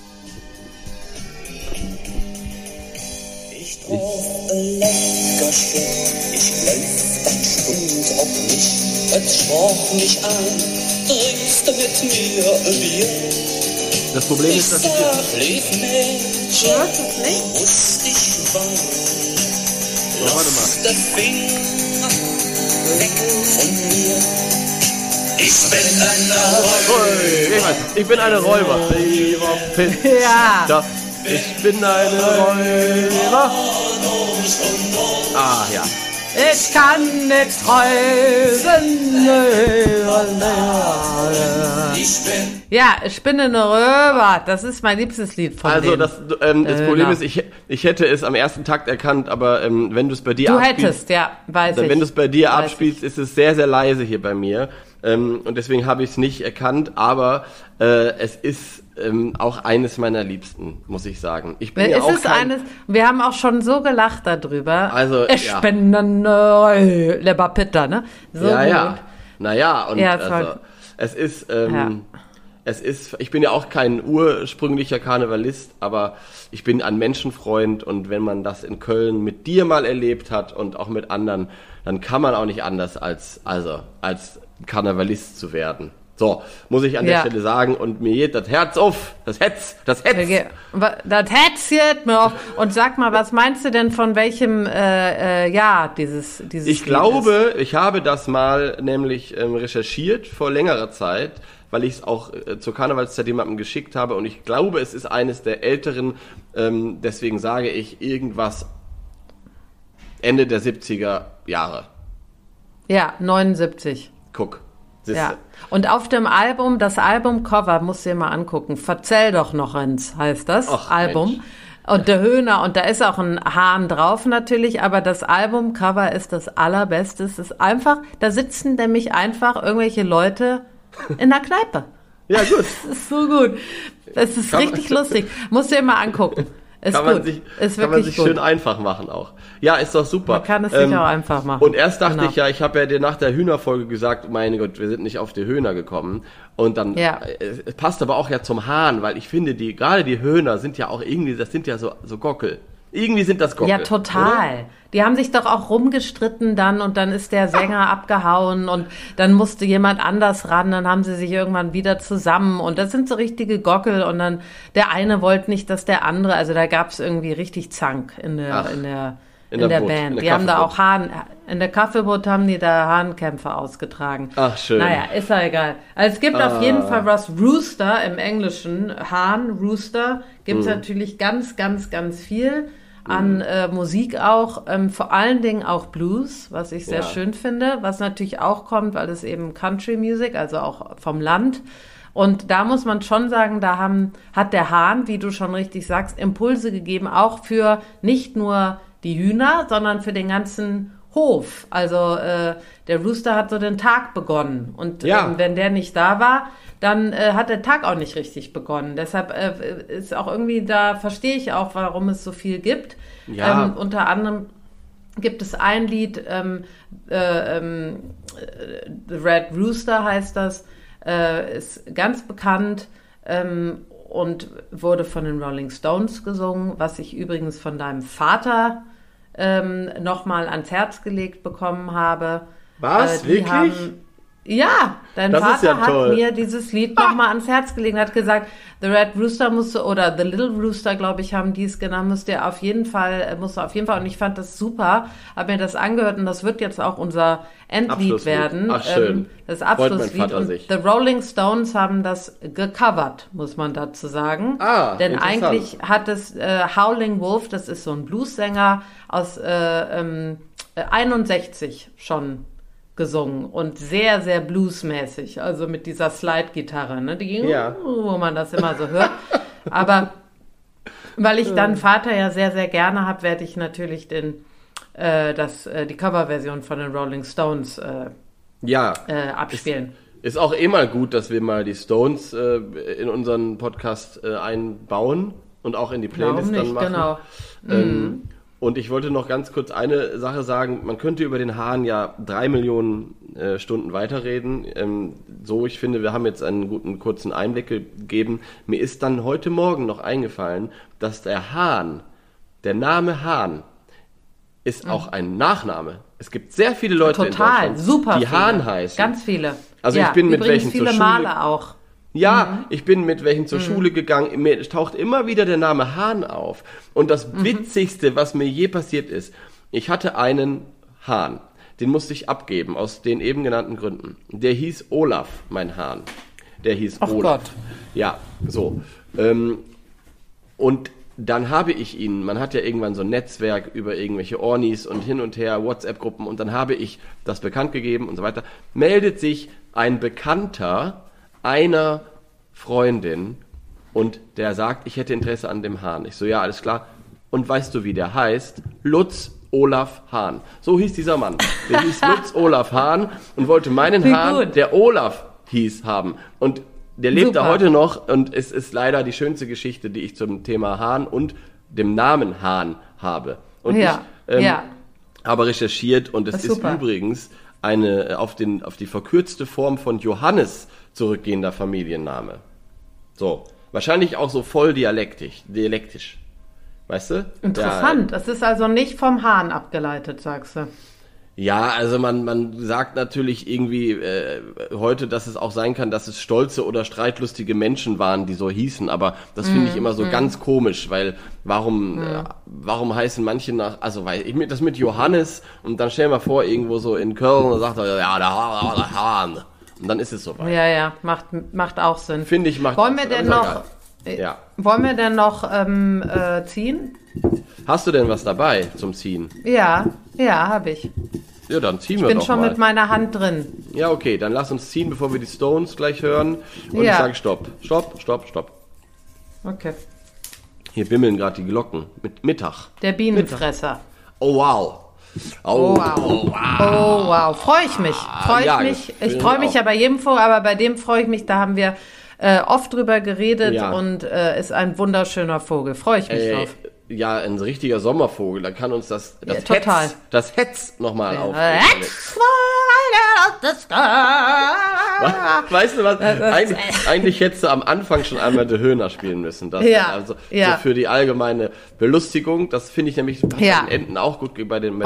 Ich brauch ein Leckerchen, ich lauf dann Stund auf mich, es sprach mich an, trinkst du mit mir ein Bier? Das Problem Ich ist, dass ich sag, lieb Mädchen, Du hörst es nicht? muss dich warnen, Ja, warte mal. lass das Finger weg von mir. Ich bin ein Räuber. Ui, ich, weiß, ich bin eine Räuber. Ja. Da, ich bin eine Räuber. Ah, ja. Ich kann nicht reisen. Ich bin Ja, ich bin eine Röber. Das ist mein liebstes Lied von Also denen. das, ähm, das Äh, Problem na. ist, ich, ich hätte es am ersten Takt erkannt, aber ähm, wenn du es bei dir Du abspielst, hättest, ja, weiß ich. wenn du es bei dir Weiß abspielst, ist es sehr, sehr leise hier bei mir. Ähm, und deswegen habe ich es nicht erkannt, aber äh, es ist ähm, auch eines meiner Liebsten, muss ich sagen. Ich bin ich. ja Es auch ist kein, eines, wir haben auch schon so gelacht darüber. Also, ich ja. bin eine Leber Pitter, ne? So ja, gut. ja. Naja, und Ja, toll. also, es ist, ähm, Ja. es ist, ich bin ja auch kein ursprünglicher Karnevalist, aber ich bin ein Menschenfreund und wenn man das in Köln mit dir mal erlebt hat und auch mit anderen, dann kann man auch nicht anders als, also, als Karnevalist zu werden. So, muss ich an der Ja. Stelle sagen und mir geht das Herz auf, das Hetz, das Hetz. Okay. Wa- Das Herz jetzt mir auf. Und sag mal, was meinst du denn von welchem äh, äh, Jahr dieses dieses Ich Lied glaube, ich habe das mal nämlich ähm, recherchiert vor längerer Zeit, weil ich es auch äh, zur Karnevalszeit jemandem geschickt habe und ich glaube, es ist eines der älteren, ähm, deswegen sage ich irgendwas Ende der siebziger Jahre. ist? Ja, neunundsiebzig. Guck, siehste. Ja. Und auf dem Album, das Albumcover, musst du dir mal angucken. Verzähl doch noch eins, heißt das Ach, Album. Mensch. Und der Höhner, und da ist auch ein Hahn drauf natürlich, aber das Albumcover ist das allerbeste. Es ist einfach, da sitzen nämlich einfach irgendwelche Leute in der Kneipe. Ja, gut. Das ist so gut. Das ist Kann man- richtig lustig. Musst du dir mal angucken. Ist Kann gut. man sich, ist kann man wirklich sich gut. schön einfach machen auch. Ja, ist doch super. Man kann es sich auch einfach machen. Und erst dachte Genau. ich ja, ich habe ja dir nach der Hühnerfolge gesagt, meine Gott, wir sind nicht auf die Höhner gekommen. Und dann, Ja. äh, es passt aber auch ja zum Hahn, weil ich finde, die, gerade die Höhner sind ja auch irgendwie, das sind ja so, so Gockel. Irgendwie sind das Gockel. Ja, total. Die haben sich doch auch rumgestritten dann und dann ist der Sänger abgehauen und dann musste jemand anders ran, dann haben sie sich irgendwann wieder zusammen und das sind so richtige Gockel und dann der eine wollte nicht, dass der andere, also da gab's irgendwie richtig Zank in der, Ach, in der, in in der der Boot, Band. in der Die haben da Kaffeeboot. auch Hahn, in der Kaffeeboot haben die da Hahnkämpfe ausgetragen. Ach, schön. Naja, ist ja egal. Also es gibt auf jeden Fall was Rooster im Englischen, Hahn, Rooster, gibt's Mhm. natürlich ganz, ganz, ganz viel an äh, Musik auch, ähm, vor allen Dingen auch Blues, was ich sehr Ja. schön finde, was natürlich auch kommt, weil es eben Country Music, also auch vom Land. Und da muss man schon sagen, da haben, hat der Hahn, wie du schon richtig sagst, Impulse gegeben, auch für nicht nur die Hühner, sondern für den ganzen Hof. Also äh, der Rooster hat so den Tag begonnen. Und Ja. ähm, wenn der nicht da war, dann äh, hat der Tag auch nicht richtig begonnen. Deshalb äh, ist auch irgendwie, da verstehe ich auch, warum es so viel gibt. Ja. Ähm, unter anderem gibt es ein Lied, ähm, äh, ähm, äh, The Red Rooster heißt das, äh, ist ganz bekannt ähm, und wurde von den Rolling Stones gesungen, was ich übrigens von deinem Vater ähm, nochmal ans Herz gelegt bekommen habe. Was? die Wirklich? Haben, ja, dein Das ist Vater ja hat toll. mir dieses Lied nochmal ans Herz gelegt, hat gesagt, The Red Rooster musste, oder The Little Rooster, glaube ich, haben die es genannt, musste er auf jeden Fall, äh, musste auf jeden Fall, und ich fand das super, habe mir das angehört und das wird jetzt auch unser Endlied Abschlusslied. werden. Ach, schön. Ähm, das Freut mein Abschlusslied. Vater Und sich. The Rolling Stones haben das gecovert, muss man dazu sagen. Ah, Denn interessant. eigentlich hat es äh, Howling Wolf, das ist so ein Bluessänger aus äh, ähm, äh, einundsechzig schon gesungen und sehr, sehr bluesmäßig, also mit dieser Slide-Gitarre, ne? Die, Ja. wo man das immer so hört. Aber weil ich dann Vater ja sehr, sehr gerne habe, werde ich natürlich den, äh, das, äh, die Coverversion von den Rolling Stones äh, Ja. äh, abspielen. Ist auch eh mal gut, dass wir mal die Stones äh, in unseren Podcast äh, einbauen und auch in die Playlist Warum dann nicht, machen. genau. Ähm, und ich wollte noch ganz kurz eine Sache sagen. Man könnte über den Hahn ja drei Millionen äh, Stunden weiterreden. Ähm, so, ich finde, wir haben jetzt einen guten kurzen Einblick gegeben. Mir ist dann heute Morgen noch eingefallen, dass der Hahn, der Name Hahn, ist auch ein Nachname. Es gibt sehr viele Leute in Total, Deutschland, super die viele. Hahn heißen. Ganz viele. Also ja, ich bin mit übrigens welchen viele zur Schule- Male auch. Ja, ich bin mit welchen zur Schule gegangen. Mir taucht immer wieder der Name Hahn auf. Und das Witzigste, was mir je passiert ist, ich hatte einen Hahn. Den musste ich abgeben, aus den eben genannten Gründen. Der hieß Olaf, mein Hahn. Der hieß Ach Olaf. Gott. Ja, so. Ähm, und dann habe ich ihn, man hat ja irgendwann so ein Netzwerk über irgendwelche Ornis und hin und her, WhatsApp-Gruppen, und dann habe ich das bekannt gegeben und so weiter. Meldet sich ein Bekannter einer Freundin und der sagt, ich hätte Interesse an dem Hahn. Ich so, ja, alles klar. Und weißt du, wie der heißt? Lutz Olaf Hahn. So hieß dieser Mann. Der hieß Lutz Olaf Hahn und wollte meinen Wie Hahn, gut. der Olaf hieß, haben. Und der lebt da Super. heute noch und es ist leider die schönste Geschichte, die ich zum Thema Hahn und dem Namen Hahn habe. Und Ja, ich ähm, ja. habe recherchiert und es Das ist ist super. übrigens eine auf, den, auf die verkürzte Form von Johannes zurückgehender Familienname. So, wahrscheinlich auch so voll dialektisch, dialektisch. Weißt du? Interessant. Das ist also nicht vom Hahn abgeleitet, sagst du. Ja, also man, man sagt natürlich irgendwie äh, heute, dass es auch sein kann, dass es stolze oder streitlustige Menschen waren, die so hießen, aber das finde ich immer so ganz komisch, weil warum äh, warum heißen manche nach, also weil ich mit das mit Johannes und dann stell mal vor, irgendwo so in Köln, da sagt er, ja, der Hahn, der Hahn. Und dann ist es soweit. Ja, ja, macht, macht auch Sinn. Finde ich, macht Wollen auch wir Sinn, denn aber ist noch, egal. äh, Ja. wollen wir denn noch ähm, äh, ziehen? Hast du denn was dabei zum Ziehen? Ja, ja, habe ich. Ja, dann ziehen wir Bin doch schon mal. mit meiner Hand drin. Ja, okay, dann lass uns ziehen, bevor wir die Stones gleich hören. Und Ja. ich sage Stopp. Stopp, Stopp, Stopp. Okay. Hier bimmeln gerade die Glocken. Mit Mittag. Der Bienenfresser. Oh, wow. Oh, wow. wow. Oh, wow. Freue ich mich. Freue ich ja, mich. das Ich bin freue ich mich auch. ja bei jedem Vogel, aber bei dem freue ich mich. Da haben wir äh, oft drüber geredet Ja. und äh, ist ein wunderschöner Vogel. Freue ich mich Äh, drauf. ja, ein richtiger Sommervogel. Da kann uns das, das Ja, total. Hetz, das Hetz nochmal auf. Weißt du was? Eigentlich, eigentlich hättest du am Anfang schon einmal de Höhner spielen müssen. Das Ja, also ja. so für die allgemeine Belustigung. Das finde ich nämlich bei Ja. den Enten auch gut bei den